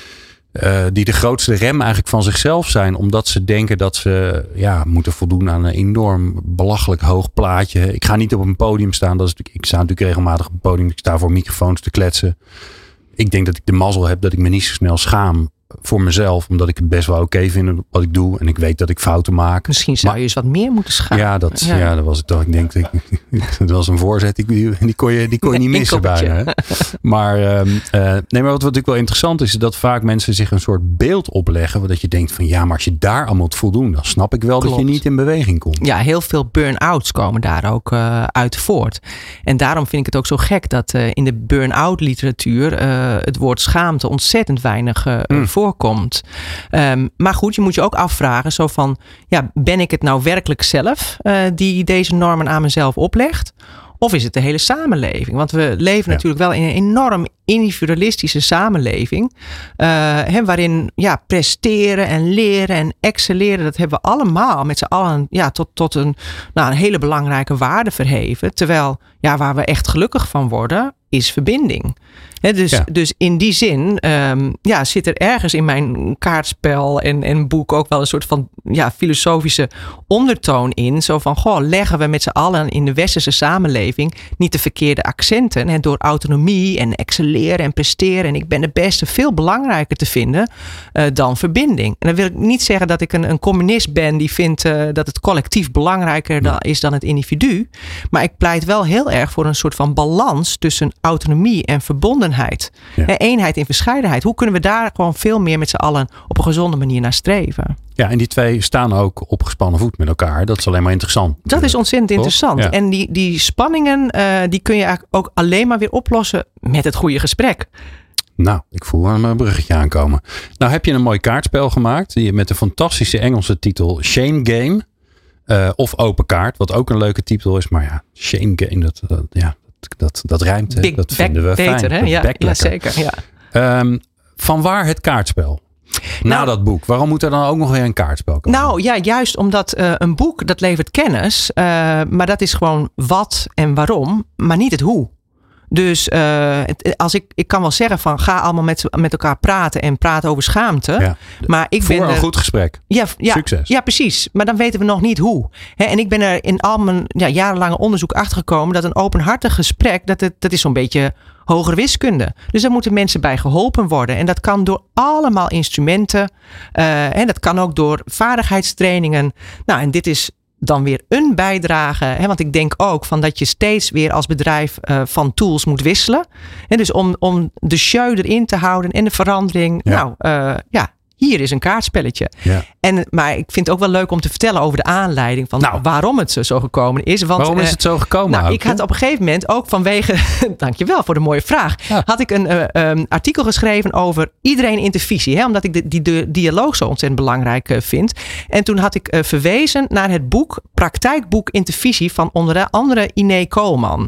uh, die de grootste rem eigenlijk van zichzelf zijn. Omdat ze denken dat ze ja, moeten voldoen aan een enorm belachelijk hoog plaatje. Ik ga niet op een podium staan. Dat is, ik sta natuurlijk regelmatig op een podium. Ik sta voor microfoons te kletsen. Ik denk dat ik de mazzel heb dat ik me niet zo snel schaam voor mezelf. Omdat ik het best wel oké vind wat ik doe. En ik weet dat ik fouten maak. Misschien zou maar, je eens wat meer moeten schamen. Ja, dat, ja. ja, dat was het toch. Ik denk, ik, dat was een voorzet. Die, die kon je, die kon je niet missen bijna. Hè? Maar, uh, uh, nee, maar wat natuurlijk wel interessant is, is dat vaak mensen zich een soort beeld opleggen. Dat je denkt van ja, maar als je daar allemaal moet voldoen, dan snap ik wel Klopt. Dat je niet in beweging komt. Ja, heel veel burn-outs komen daar ook uh, uit voort. En daarom vind ik het ook zo gek dat uh, in de burn-out literatuur uh, het woord schaamte ontzettend weinig uh, mm. voorkomt. Um, maar goed, je moet je ook afvragen zo van, ja, ben ik het nou werkelijk zelf uh, die deze normen aan mezelf oplegt? Of is het de hele samenleving? Want we leven ja. natuurlijk wel in een enorm individualistische samenleving. Uh, hè, waarin ja, presteren en leren en excelleren, dat hebben we allemaal met z'n allen ja, tot, tot een, nou, een hele belangrijke waarde verheven. Terwijl ja, waar we echt gelukkig van worden, is verbinding. He, dus, ja. dus in die zin um, ja, zit er ergens in mijn kaartspel en, en boek ook wel een soort van ja, filosofische ondertoon in. Zo van, goh, leggen we met z'n allen in de westerse samenleving niet de verkeerde accenten. He, door autonomie en excelleren en presteren en ik ben de beste veel belangrijker te vinden uh, dan verbinding. En dan wil ik niet zeggen dat ik een, een communist ben die vindt uh, dat het collectief belangrijker dan, is dan het individu. Maar ik pleit wel heel erg voor een soort van balans tussen autonomie en verbondenheid. Ja. Eenheid in verscheidenheid. Hoe kunnen we daar gewoon veel meer met z'n allen op een gezonde manier naar streven? Ja, en die twee staan ook op gespannen voet met elkaar. Dat is alleen maar interessant. Dat is ontzettend Toch? interessant. Ja. En die, die spanningen, uh, die kun je eigenlijk ook alleen maar weer oplossen met het goede gesprek. Nou, ik voel een bruggetje aankomen. Nou heb je een mooi kaartspel gemaakt met een fantastische Engelse titel Shame Game. Uh, of Open Kaart, wat ook een leuke titel is. Maar ja, Shame Game, dat, dat, ja, dat, dat rijmt. Big dat vinden we beter, fijn. Hè? Ja, ja, zeker. Ja. Um, van waar het kaartspel? Na nou, dat boek. Waarom moet er dan ook nog weer een kaartspel komen? Nou ja, juist omdat uh, een boek, dat levert kennis. Uh, maar dat is gewoon wat en waarom, maar niet het hoe. Dus uh, als ik, ik kan wel zeggen van ga allemaal met, met elkaar praten en praten over schaamte. Ja. Maar ik Voor ben een er, goed gesprek. Ja, ja, Succes. Ja, precies. Maar dan weten we nog niet hoe. He, en ik ben er in al mijn ja, jarenlange onderzoek achter gekomen dat een openhartig gesprek, dat, het, dat is zo'n beetje hogere wiskunde. Dus daar moeten mensen bij geholpen worden. En dat kan door allemaal instrumenten. Uh, en dat kan ook door vaardigheidstrainingen. Nou, en dit is dan weer een bijdrage. Hè, want ik denk ook van dat je steeds weer als bedrijf uh, van tools moet wisselen. En dus om, om de show erin te houden en de verandering. Ja. Nou, uh, ja, hier is een kaartspelletje. Ja. En, maar ik vind het ook wel leuk om te vertellen over de aanleiding van nou, waarom het zo gekomen is. Want, waarom is het zo gekomen? Nou, ook, ik had op een gegeven moment ook vanwege, dankjewel voor de mooie vraag, ja. had ik een uh, um, artikel geschreven over iedereen intervisie. Hè, omdat ik de, die de dialoog zo ontzettend belangrijk uh, vind. En toen had ik uh, verwezen naar het boek, praktijkboek intervisie van onder andere Iné Koolman.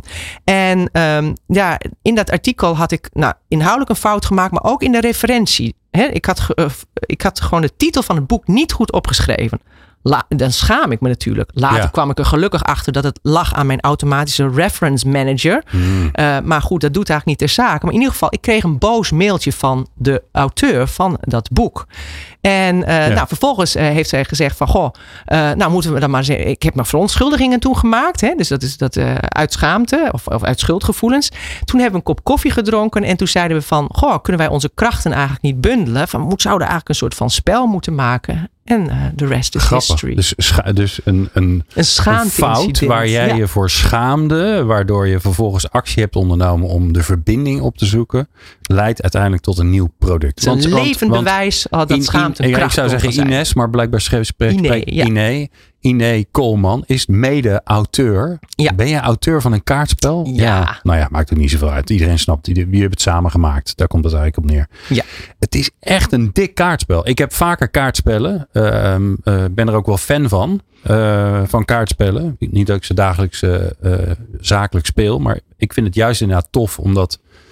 En um, ja, in dat artikel had ik nou, inhoudelijk een fout gemaakt, maar ook in de referentie. He, ik, had, uh, ik had gewoon de titel van het boek niet goed opgeschreven. La, dan schaam ik me natuurlijk. Later ja. kwam ik er gelukkig achter dat het lag aan mijn automatische reference manager. Mm. Uh, maar goed, dat doet eigenlijk niet ter zake. Maar in ieder geval, ik kreeg een boos mailtje van de auteur van dat boek. En uh, ja. nou, vervolgens uh, heeft zij gezegd van, goh, uh, nou moeten we dan maar zeggen, ik heb mijn verontschuldigingen toen gemaakt. Hè, dus dat is dat uh, uit schaamte of, of uit schuldgevoelens. Toen hebben we een kop koffie gedronken en toen zeiden we van, goh, kunnen wij onze krachten eigenlijk niet bundelen? Van, moet, zouden eigenlijk een soort van spel moeten maken? En de uh, rest is Grappig. history. Dus, scha- dus een, een, een, een fout waar jij ja. je voor schaamde, waardoor je vervolgens actie hebt ondernomen om de verbinding op te zoeken, leidt uiteindelijk tot een nieuw product. Het is een want, levend want, bewijs oh, dat in, schaamte een in, kracht Ik zou zeggen zijn. Ines, maar blijkbaar spreekt Iné, ja. Iné. Iné Koolman is mede-auteur. Ja. Ben jij auteur van een kaartspel? Ja. ja. Nou ja, maakt ook niet zoveel uit. Iedereen snapt, wie heeft het samen gemaakt. Daar komt het eigenlijk op neer. Ja. Het is echt een dik kaartspel. Ik heb vaker kaartspellen. Ik uh, uh, ben er ook wel fan van. Uh, van kaartspellen. Niet dat ik ze dagelijks uh, uh, zakelijk speel. Maar ik vind het juist inderdaad tof. Omdat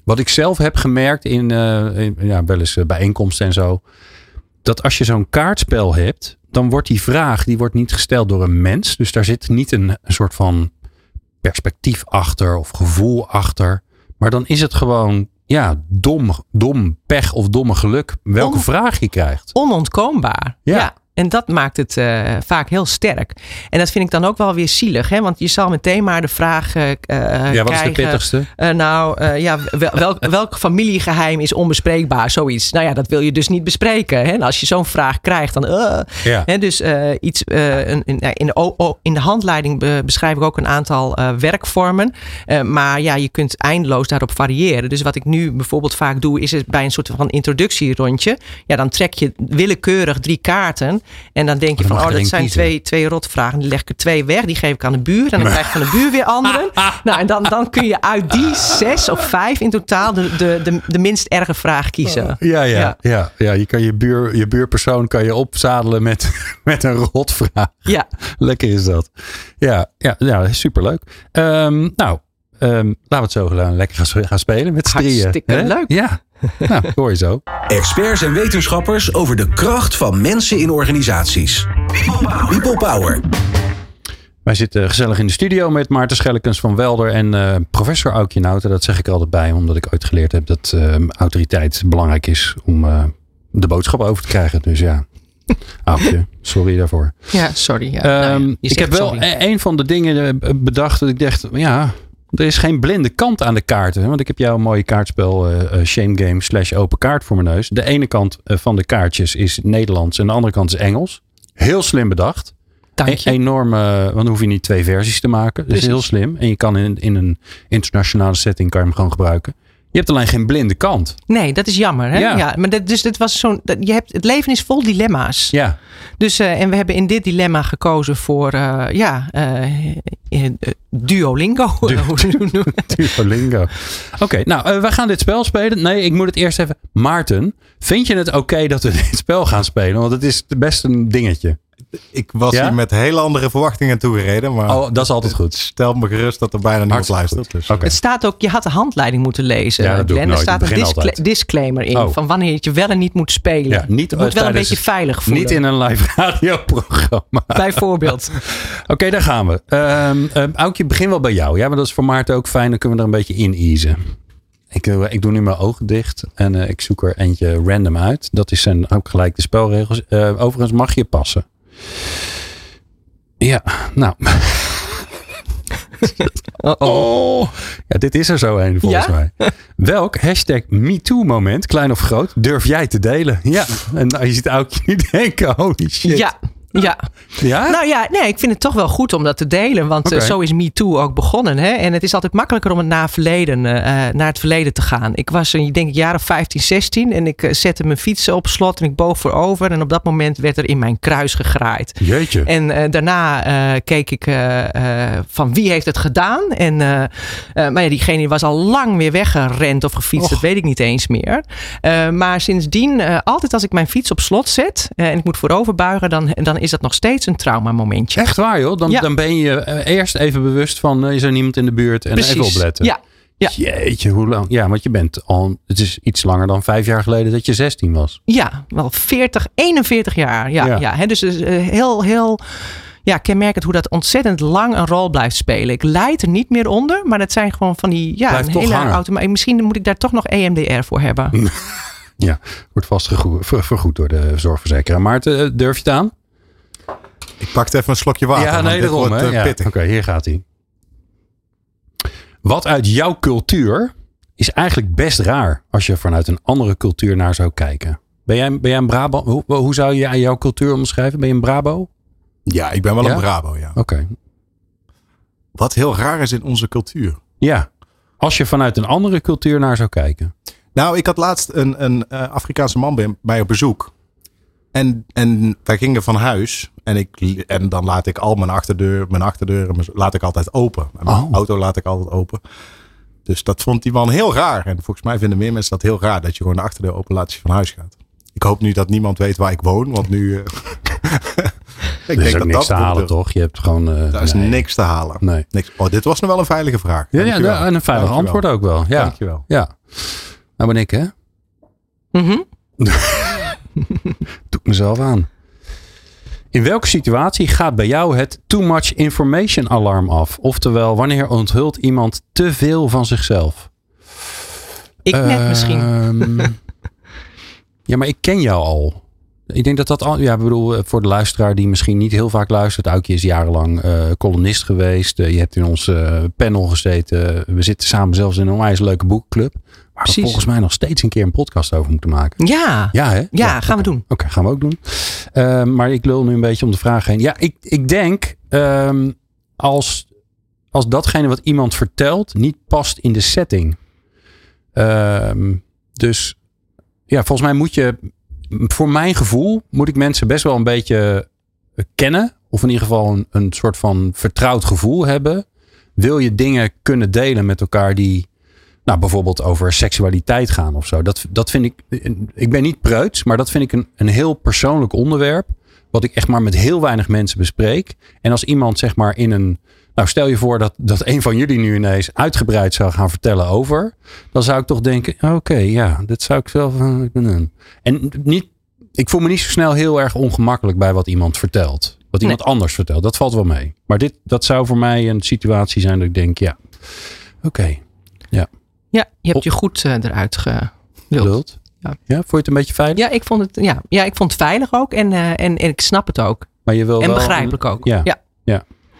Wat ik zelf heb gemerkt in, uh, in ja, wel eens bijeenkomsten en zo. Dat als je zo'n kaartspel hebt, dan wordt die vraag, die wordt niet gesteld door een mens. Dus daar zit niet een, een soort van perspectief achter of gevoel achter. Maar dan is het gewoon, ja, dom, dom pech of domme geluk. Welke On, vraag je krijgt. Onontkoombaar. Ja. ja. En dat maakt het uh, vaak heel sterk. En dat vind ik dan ook wel weer zielig. Hè? Want je zal meteen maar de vraag uh, ja, krijgen. Wat is de pittigste? Uh, nou, uh, ja, wel, welk, welk familiegeheim is onbespreekbaar? Zoiets. Nou ja, dat wil je dus niet bespreken. Hè? En als je zo'n vraag krijgt, dan... Uh, ja. hè? Dus uh, iets, uh, in, in, de, in de handleiding beschrijf ik ook een aantal uh, werkvormen. Uh, maar ja, je kunt eindeloos daarop variëren. Dus wat ik nu bijvoorbeeld vaak doe, is het bij een soort van introductierondje. Ja, dan trek je willekeurig drie kaarten. En dan denk je van, oh, dat zijn twee, twee rotvragen. Dan leg ik er twee weg, die geef ik aan de buur. En dan krijg je van de buur weer anderen. Nou, en dan, dan kun je uit die zes of vijf in totaal de, de, de, de minst erge vraag kiezen. Ja, ja, ja. ja, ja je kan je, buur, je buurpersoon kan je opzadelen met, met een rotvraag. Ja. Lekker is dat. Ja, ja, ja superleuk. Um, nou, um, laten we het zo lekker gaan, gaan spelen met z'n drieën. Hartstikke leuk. Ja. Nou, hoor je zo. Experts en wetenschappers over de kracht van mensen in organisaties. People Power. People Power. Wij zitten gezellig in de studio met Maarten Schellekens van Welder en uh, professor Aukje Nauta. Dat zeg ik er altijd bij, omdat ik ooit geleerd heb dat uh, autoriteit belangrijk is om uh, de boodschap over te krijgen. Dus ja, Aukje, sorry daarvoor. Ja, sorry. Ja. Um, nou ja, ik heb wel sorry. een van de dingen bedacht dat ik dacht, ja... Er is geen blinde kant aan de kaarten. Want ik heb jou een mooie kaartspel uh, Shame Game slash open kaart voor mijn neus. De ene kant uh, van de kaartjes is Nederlands en de andere kant is Engels. Heel slim bedacht. Dank je. E- enorm, uh, want dan hoef je niet twee versies te maken. Dus heel slim. En je kan in, in een internationale setting kan je hem gewoon gebruiken. Je hebt alleen geen blinde kant. Nee, dat is jammer. Hè? Ja. Ja, maar dat, dus dit was zo'n. Dat, je hebt, het leven is vol dilemma's. Ja. Dus uh, en we hebben in dit dilemma gekozen voor uh, ja, uh, uh, Duolingo. Du- Duolingo. Oké, okay, nou, uh, we gaan dit spel spelen. Nee, ik moet het eerst even. Maarten, vind je het oké okay dat we dit spel gaan spelen? Want het is best een dingetje. Ik was ja? hier met hele andere verwachtingen toegereden. Maar oh, dat is altijd goed. Stel me gerust dat er bijna niemand luistert. Dus, okay. Het staat ook, je had de handleiding moeten lezen. Ja, dat doe ik nooit. Er staat een discla- disclaimer in. Oh. Van wanneer je het je wel en niet moet spelen. Ja, niet, je moet uh, wel een beetje veilig voelen. Niet in een live radioprogramma. Bijvoorbeeld. Oké, okay, daar gaan we. Um, um, Aukje, begin wel bij jou. Ja, maar dat is voor Maarten ook fijn. Dan kunnen we er een beetje in easen. Ik, uh, ik doe nu mijn ogen dicht. En uh, ik zoek er eentje random uit. Dat is zijn, ook gelijk de spelregels. Uh, overigens mag je passen. Ja, nou. Oh, ja, dit is er zo een volgens ja? mij. Welk hashtag MeToo moment, klein of groot, durf jij te delen? Ja, en nou, je ziet Aukje nu denken, holy shit. Ja. Ja. ja, nou ja, nee, ik vind het toch wel goed om dat te delen. Want okay. uh, zo is MeToo ook begonnen. Hè? En het is altijd makkelijker om het naar, verleden, uh, naar het verleden te gaan. Ik was ik denk een jaar of vijftien, zestien. En ik uh, zette mijn fiets op slot en ik boog voorover. En op dat moment werd er in mijn kruis gegraaid. Jeetje. En uh, daarna uh, keek ik uh, uh, van wie heeft het gedaan. En, uh, uh, maar ja, diegene was al lang weer weggerend of gefietst. Och. Dat weet ik niet eens meer. Uh, maar sindsdien, uh, altijd als ik mijn fiets op slot zet. Uh, en ik moet voorover buigen, dan, dan is dat nog steeds een traumamomentje. Echt waar joh? Dan, ja. dan ben je uh, eerst even bewust van uh, is er niemand in de buurt en Precies. even opletten. Ja. Ja. Jeetje, hoe lang? Ja, want je bent al, het is iets langer dan vijf jaar geleden dat je zestien was. Ja, wel veertig, eenenveertig jaar. Ja, ja. ja hè, dus uh, heel, heel ja, kenmerkend hoe dat ontzettend lang een rol blijft spelen. Ik lijd er niet meer onder, maar dat zijn gewoon van die ja, een hele auto. Misschien moet ik daar toch nog E M D R voor hebben. Ja, wordt vast gegoed, ver, vergoed door de zorgverzekeraar. Maarten, durf je het aan? Ik pak even een slokje water. Ja, nee, daarom. Uh, ja. Oké, okay, hier gaat hij. Wat uit jouw cultuur is eigenlijk best raar als je vanuit een andere cultuur naar zou kijken. Ben jij, ben jij een Brabo? Hoe, hoe zou je jouw cultuur omschrijven? Ben je een Brabo? Ja, ik ben wel ja? een Brabo, ja. Oké. Okay. Wat heel raar is in onze cultuur. Ja, als je vanuit een andere cultuur naar zou kijken. Nou, ik had laatst een, een uh, Afrikaanse man bij mij op bezoek. En, en wij gingen van huis. En, ik, en dan laat ik al mijn achterdeur, mijn achterdeur laat ik altijd open. En mijn oh. auto laat ik altijd open. Dus dat vond die man heel raar. En volgens mij vinden meer mensen dat heel raar. Dat je gewoon de achterdeur open laat als je van huis gaat. Ik hoop nu dat niemand weet waar ik woon. Want nu... Uh, ik er is denk ook dat niks dat te halen de, toch? Je hebt gewoon... Uh, daar is nee. niks te halen. Nee. Niks. Oh, dit was nog wel een veilige vraag. Ja, ja en een veilig Dankjewel. antwoord ook wel. Ja. Dankjewel. Ja. Nou ben ik, hè? Mm-hmm. Doe ik mezelf aan. In welke situatie gaat bij jou het too much information alarm af? Oftewel, wanneer onthult iemand te veel van zichzelf? Ik net uh, misschien. Ja, maar ik ken jou al. Ik denk dat dat al... Ja, ik bedoel, voor de luisteraar die misschien niet heel vaak luistert. Aukje is jarenlang uh, columnist geweest. Uh, je hebt in ons uh, panel gezeten. We zitten samen zelfs in een onwijs leuke boekenclub. Waar we volgens mij nog steeds een keer een podcast over moeten maken. Ja, ja, hè? ja, ja gaan okay. we doen. Oké, okay, gaan we ook doen. Uh, maar ik lul nu een beetje om de vraag heen. Ja, ik, ik denk um, als, als datgene wat iemand vertelt niet past in de setting. Um, dus ja, volgens mij moet je, voor mijn gevoel, moet ik mensen best wel een beetje kennen. Of in ieder geval een, een soort van vertrouwd gevoel hebben. Wil je dingen kunnen delen met elkaar die... Nou, bijvoorbeeld over seksualiteit gaan of zo. Dat, dat vind ik... Ik ben niet preuts, maar dat vind ik een, een heel persoonlijk onderwerp. Wat ik echt maar met heel weinig mensen bespreek. En als iemand zeg maar in een... Nou, stel je voor dat, dat een van jullie nu ineens uitgebreid zou gaan vertellen over. Dan zou ik toch denken, oké, okay, ja, dat zou ik zelf... En niet... Ik voel me niet zo snel heel erg ongemakkelijk bij wat iemand vertelt. Wat iemand nee. anders vertelt. Dat valt wel mee. Maar dit, dat zou voor mij een situatie zijn dat ik denk, ja, oké, okay, ja. Ja, je hebt je goed uh, eruit geluld. Ja. ja, vond je het een beetje veilig? Ja, ik vond het, ja, ja, ik vond het veilig ook. En, uh, en, en ik snap het ook. Maar je wil en wel begrijpelijk ook. Ja. ja. ja.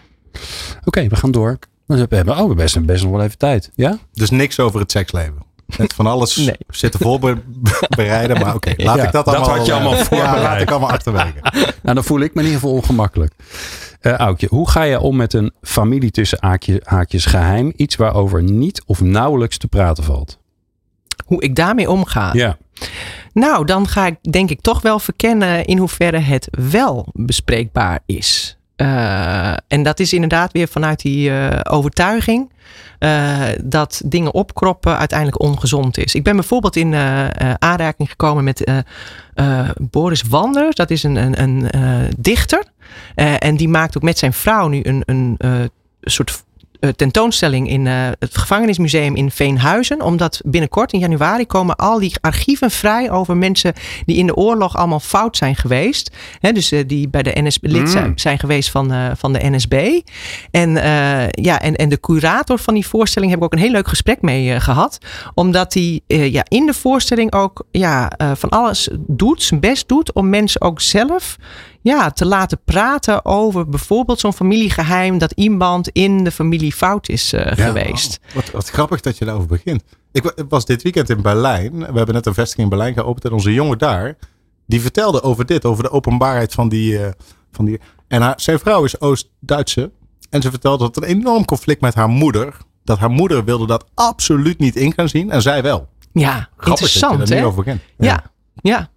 Oké, okay, we gaan door. We hebben oh, best, best nog wel even tijd. Ja? Dus niks over het seksleven. Net van alles nee. zitten voorbereiden. Maar oké, okay, laat ja, ik dat allemaal... Dat had je allemaal voorbereid. Ja, laat ik allemaal achterwege. Nou, dan voel ik me in ieder geval ongemakkelijk. Uh, Aukje, hoe ga je om met een familie tussen haakje, haakjes geheim? Iets waarover niet of nauwelijks te praten valt. Hoe ik daarmee omga? Ja. Nou, dan ga ik denk ik toch wel verkennen in hoeverre het wel bespreekbaar is. Uh, en dat is inderdaad weer vanuit die uh, overtuiging uh, dat dingen opkroppen uiteindelijk ongezond is. Ik ben bijvoorbeeld in uh, uh, aanraking gekomen met uh, uh, Boris Wanders. Dat is een, een, een uh, dichter. Uh, en die maakt ook met zijn vrouw nu een, een uh, soort tentoonstelling in uh, het gevangenismuseum in Veenhuizen. Omdat binnenkort in januari komen al die archieven vrij over mensen die in de oorlog allemaal fout zijn geweest. He, dus uh, die bij de N S B lid zijn, zijn geweest van, uh, van de N S B. En, uh, ja, en, en de curator van die voorstelling heb ik ook een heel leuk gesprek mee uh, gehad. Omdat hij uh, ja, in de voorstelling ook ja, uh, van alles doet, zijn best doet om mensen ook zelf ja, te laten praten over bijvoorbeeld zo'n familiegeheim dat iemand in de familie fout is uh, ja, geweest. Oh, wat, wat grappig dat je daarover begint. Ik was dit weekend in Berlijn. We hebben net een vestiging in Berlijn geopend. En onze jongen daar, die vertelde over dit. Over de openbaarheid van die... Uh, van die en haar, zijn vrouw is Oost-Duitse. En ze vertelde dat een enorm conflict met haar moeder. Dat haar moeder wilde dat absoluut niet in gaan zien. En zij wel. Ja, grappig interessant dat je hè? er over begint. Ja, ja. Ja.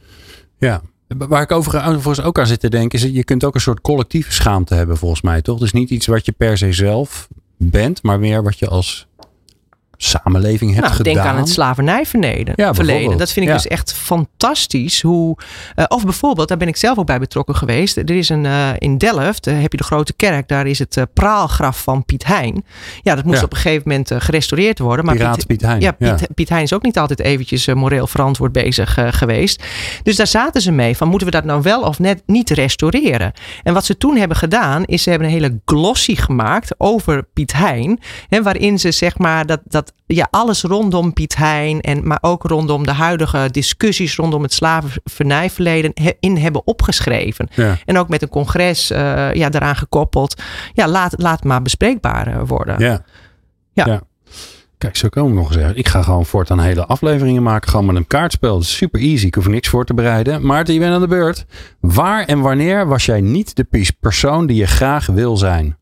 ja. Waar ik overigens ook aan zit te denken, is je kunt ook een soort collectieve schaamte hebben volgens mij, toch? Dus niet iets wat je per se zelf bent, maar meer wat je als samenleving hebt nou, gedaan. Denk aan het slavernijverleden. Ja, verleden. Dat vind ik ja. dus echt fantastisch. Hoe, uh, of bijvoorbeeld, daar ben ik zelf ook bij betrokken geweest. Er is een, uh, in Delft, uh, heb je de grote kerk. Daar is het uh, praalgraf van Piet Hein. Ja, dat moest ja. op een gegeven moment uh, gerestaureerd worden. Maar Piraat Piet, Piet Hein. Ja, Piet, ja. Piet Hein is ook niet altijd eventjes uh, moreel verantwoord bezig uh, geweest. Dus daar zaten ze mee van, moeten we dat nou wel of net niet restaureren? En wat ze toen hebben gedaan, is ze hebben een hele glossy gemaakt over Piet Hein. Hè, waarin ze zeg maar dat, dat ja, alles rondom Piet Hein, en, maar ook rondom de huidige discussies rondom het slavernijverleden he, in hebben opgeschreven. Ja. En ook met een congres uh, ja, daaraan gekoppeld. Ja, laat, laat het maar bespreekbaar worden. Ja. Ja. ja. Kijk, zo kan ik nog zeggen. Ik ga gewoon voortaan hele afleveringen maken. Gewoon met een kaartspel. Dat is super easy. Ik hoef niks voor te bereiden. Maarten, je bent aan de beurt. Waar en wanneer was jij niet de persoon die je graag wil zijn?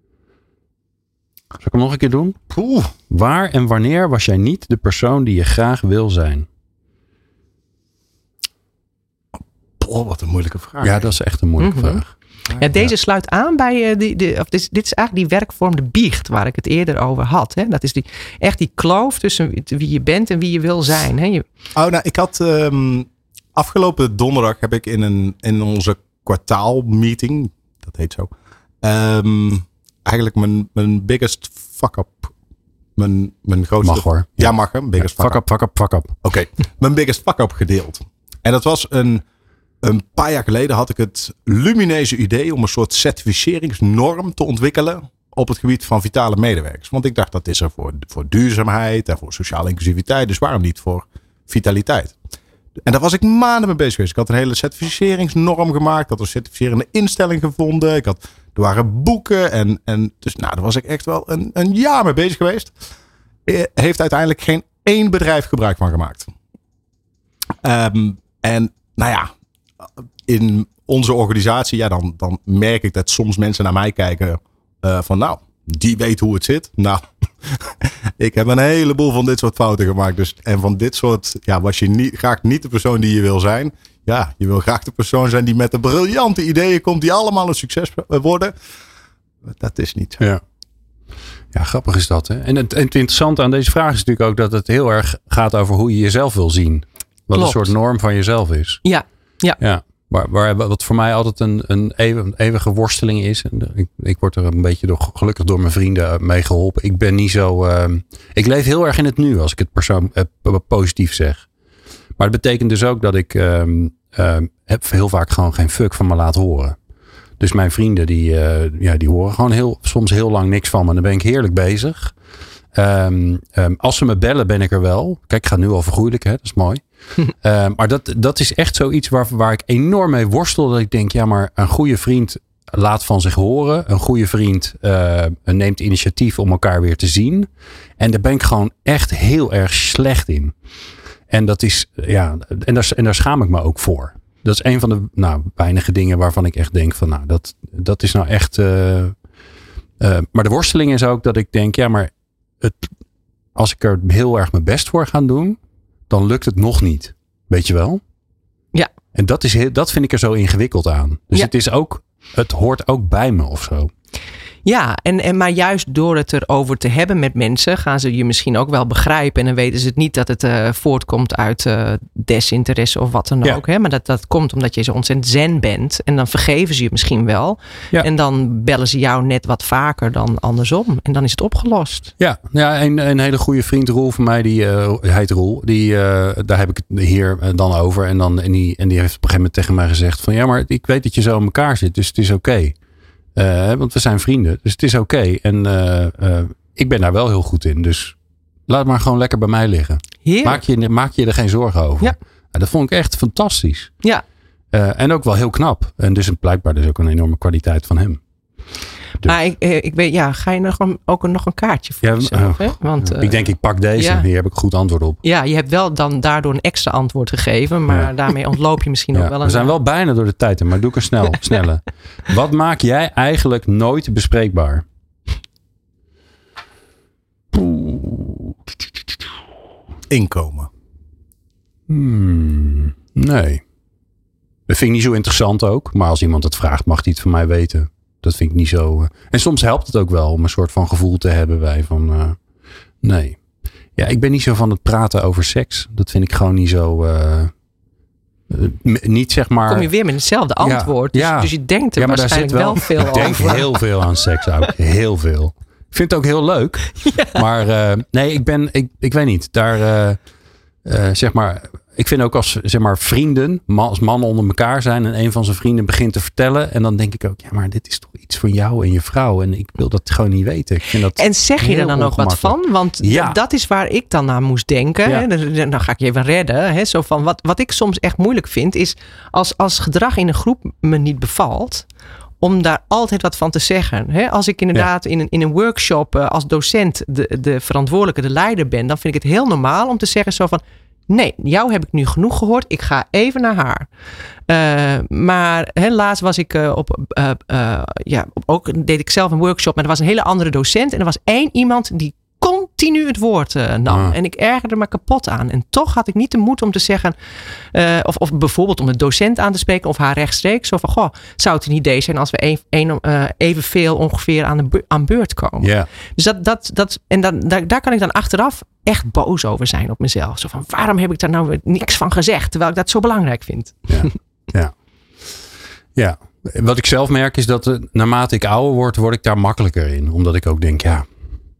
Zal ik hem nog een keer doen? Oeh. Waar en wanneer was jij niet de persoon die je graag wil zijn? Oh, wat een moeilijke vraag. Ja, dat is echt een moeilijke mm-hmm. vraag. Ja, deze ja. sluit aan bij uh, die, die, of dit, dit is eigenlijk die werkvorm de biecht waar ik het eerder over had. Hè? Dat is die, echt die kloof tussen wie je bent en wie je wil zijn. Hè? Je... Oh, nou, ik had um, afgelopen donderdag heb ik in, een, in onze kwartaalmeeting, dat heet zo, um, eigenlijk mijn, mijn biggest fuck-up mijn, mijn grootste... Mag hoor. Ja, mag hem. Biggest Ja, fuck up, fuck up, fuck up. Oké, okay. Mijn biggest fuck up gedeeld. En dat was een, een paar jaar geleden had ik het lumineuze idee om een soort certificeringsnorm te ontwikkelen op het gebied van vitale medewerkers. Want ik dacht dat is er voor, voor duurzaamheid en voor sociale inclusiviteit. Dus waarom niet voor vitaliteit? En daar was ik maanden mee bezig geweest. Ik had een hele certificeringsnorm gemaakt. Ik had een certificerende instelling gevonden. Ik had, er waren boeken. En, en dus nou, daar was ik echt wel een, een jaar mee bezig geweest. Heeft uiteindelijk geen één bedrijf gebruik van gemaakt. Um, en nou ja, in onze organisatie, ja, dan, dan merk ik dat soms mensen naar mij kijken uh, van nou, die weet hoe het zit. Nou, ik heb een heleboel van dit soort fouten gemaakt. Dus, en van dit soort, ja, was je niet, graag niet de persoon die je wil zijn. Ja, je wil graag de persoon zijn die met de briljante ideeën komt, die allemaal een succes worden. Dat is niet zo. Ja. Ja, grappig is dat. Hè? En het, en het interessante aan deze vraag is natuurlijk ook dat het heel erg gaat over hoe je jezelf wil zien. Wat Klopt. Een soort norm van jezelf is. Ja, ja. ja. Waar, waar, wat voor mij altijd een, een, even, een eeuwige worsteling is. En ik, ik word er een beetje door, gelukkig door mijn vrienden mee geholpen. Ik ben niet zo... Uh, ik leef heel erg in het nu als ik het persoon, uh, positief zeg. Maar het betekent dus ook dat ik uh, uh, heb heel vaak gewoon geen fuck van me laat horen. Dus mijn vrienden die, uh, ja, die horen gewoon heel, soms heel lang niks van me. Dan ben ik heerlijk bezig. Um, um, als ze me bellen ben ik er wel. Kijk, ik ga nu al vergoeilijken. Hè? Dat is mooi. uh, maar dat, dat is echt zoiets waar, waar ik enorm mee worstel. Dat ik denk, ja, maar een goede vriend laat van zich horen. Een goede vriend uh, neemt initiatief om elkaar weer te zien. En daar ben ik gewoon echt heel erg slecht in. En dat is, ja, en daar, en daar schaam ik me ook voor. Dat is een van de nou, weinige dingen waarvan ik echt denk van, nou, dat, dat is nou echt. Uh, uh, maar de worsteling is ook dat ik denk, ja, maar het, als ik er heel erg mijn best voor ga doen, dan lukt het nog niet. Weet je wel? Ja. En dat, is heel, dat vind ik er zo ingewikkeld aan. Dus ja. het is ook, het hoort ook bij me of zo. Ja, en, en maar juist door het erover te hebben met mensen, gaan ze je misschien ook wel begrijpen. En dan weten ze het niet dat het uh, voortkomt uit uh, desinteresse of wat dan ja. ook. Hè? Maar dat, dat komt omdat je zo ontzettend zen bent. En dan vergeven ze je misschien wel. Ja. En dan bellen ze jou net wat vaker dan andersom. En dan is het opgelost. Ja, ja een, een hele goede vriend Roel van mij, die uh, heet Roel. Die, uh, daar heb ik het hier dan over. En, dan, en, die, en die heeft op een gegeven moment tegen mij gezegd van, ja, maar ik weet dat je zo in elkaar zit. Dus het is oké. Okay. Uh, want we zijn vrienden, dus het is oké. Okay. En uh, uh, ik ben daar wel heel goed in. Dus laat maar gewoon lekker bij mij liggen. Maak je, maak je er geen zorgen over. Ja. Ja, dat vond ik echt fantastisch. Ja. Uh, en ook wel heel knap. En dus blijkbaar dus ook een enorme kwaliteit van hem. Dus. Maar ik, ik weet, ja, ga je nog een, ook nog een kaartje voor ja, jezelf? Uh, Want, uh, ik denk, ik pak deze. Ja. Hier heb ik een goed antwoord op. Ja, je hebt wel dan daardoor een extra antwoord gegeven. Maar ja. daarmee ontloop je misschien ja. ook wel een... We zijn wel bijna door de tijd, maar doe ik er snel, sneller. Wat maak jij eigenlijk nooit bespreekbaar? Inkomen. Hmm, nee. Dat vind ik niet zo interessant ook. Maar als iemand het vraagt, mag hij het van mij weten. Dat vind ik niet zo. Uh... En soms helpt het ook wel om een soort van gevoel te hebben bij van. Uh... Nee. Ja, ik ben niet zo van het praten over seks. Dat vind ik gewoon niet zo. Uh... Uh, niet zeg maar. Kom je weer met hetzelfde antwoord. Ja, dus, ja. dus je denkt er ja, maar waarschijnlijk wel, wel veel over. Ik denk heel veel aan seks ook. Heel veel. Ik vind het ook heel leuk. Ja. Maar uh, nee, ik ben. Ik, ik weet niet. Daar. Uh, uh, zeg maar. Ik vind ook als zeg maar vrienden, als mannen onder elkaar zijn en een van zijn vrienden begint te vertellen. En dan denk ik ook, ja, maar dit is toch iets voor jou en je vrouw. En ik wil dat gewoon niet weten. Ik vind dat en zeg je er dan ook wat van? Want ja. dat is waar ik dan aan moest denken. Ja. Hè? Dan ga ik je even redden. Hè? Zo van, wat, wat ik soms echt moeilijk vind, is als, als gedrag in een groep me niet bevalt, om daar altijd wat van te zeggen. He, als ik inderdaad ja. in, een, in een workshop uh, als docent de, de verantwoordelijke, de leider ben, dan vind ik het heel normaal om te zeggen zo van, nee, jou heb ik nu genoeg gehoord. Ik ga even naar haar. Uh, maar helaas was ik uh, op, uh, uh, ja, ook deed ik zelf een workshop, maar er was een hele andere docent en er was één iemand die continu het woord uh, nam. Ah. En ik ergerde me kapot aan. En toch had ik niet de moed om te zeggen, uh, of, of bijvoorbeeld om de docent aan te spreken of haar rechtstreeks. Zo van, goh, zou het een idee zijn als we een, een, uh, evenveel ongeveer aan, de be- aan beurt komen. Yeah. Dus dat, dat, dat, en dan, daar, daar kan ik dan achteraf echt boos over zijn op mezelf. Zo van, waarom heb ik daar nou niks van gezegd, terwijl ik dat zo belangrijk vind? Ja, ja. ja. Wat ik zelf merk is dat uh, naarmate ik ouder word, word ik daar makkelijker in. Omdat ik ook denk, ja,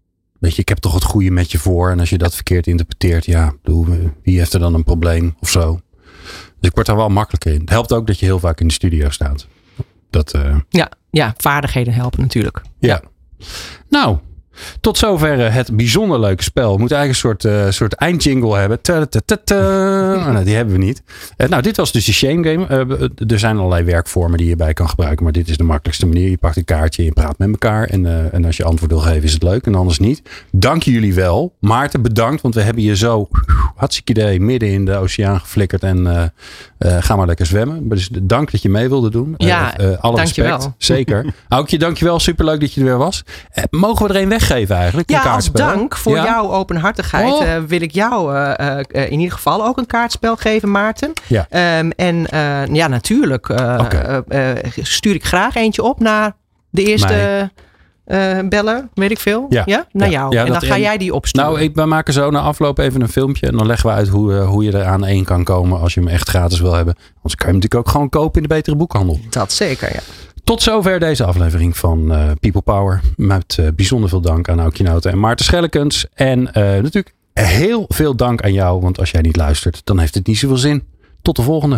weet je, ik heb toch het goede met je voor. En als je dat verkeerd interpreteert, ja, bedoel, wie heeft er dan een probleem of zo? Dus ik word daar wel makkelijker in. Het helpt ook dat je heel vaak in de studio staat. Dat, uh... ja, ja, vaardigheden helpen natuurlijk. Ja. ja. Nou, tot zover het bijzonder leuke spel. We moeten eigenlijk een soort, uh, soort eindjingle hebben. Oh, nou, die hebben we niet. Uh, nou, dit was dus de Shame Game. Uh, er zijn allerlei werkvormen die je bij kan gebruiken. Maar dit is de makkelijkste manier. Je pakt een kaartje, je praat met elkaar. En, uh, en als je antwoord wil geven is het leuk. En anders niet. Dank jullie wel. Maarten, bedankt. Want we hebben je zo hartstikke idee midden in de oceaan geflikkerd. En uh, uh, ga maar lekker zwemmen. Dus dank dat je mee wilde doen. Ja, uh, uh, alle respect. Dankjewel. Zeker. Aukje, dankjewel. Superleuk dat je er weer was. Uh, mogen we er een weggeven eigenlijk? Ja, een als dank voor ja? jouw openhartigheid oh. uh, wil ik jou uh, uh, in ieder geval ook een kaartspel geven, Maarten. Ja. Um, en uh, ja, natuurlijk uh, okay. uh, uh, stuur ik graag eentje op naar de eerste uh, beller, weet ik veel. Ja, ja? Naar ja. jou. Ja, en dan ga en, jij die opsturen. Nou, ik, we maken zo na afloop even een filmpje. En dan leggen we uit hoe, uh, hoe je er aan één kan komen als je hem echt gratis wil hebben. Anders kan je hem natuurlijk ook gewoon kopen in de betere boekhandel. Dat zeker, ja. Tot zover deze aflevering van uh, People Power. Met uh, bijzonder veel dank aan Aukje Noten en Maarten Schellekens. En uh, natuurlijk heel veel dank aan jou. Want als jij niet luistert, dan heeft het niet zoveel zin. Tot de volgende.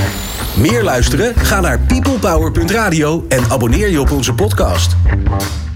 Meer luisteren? Ga naar peoplepower punt radio en abonneer je op onze podcast.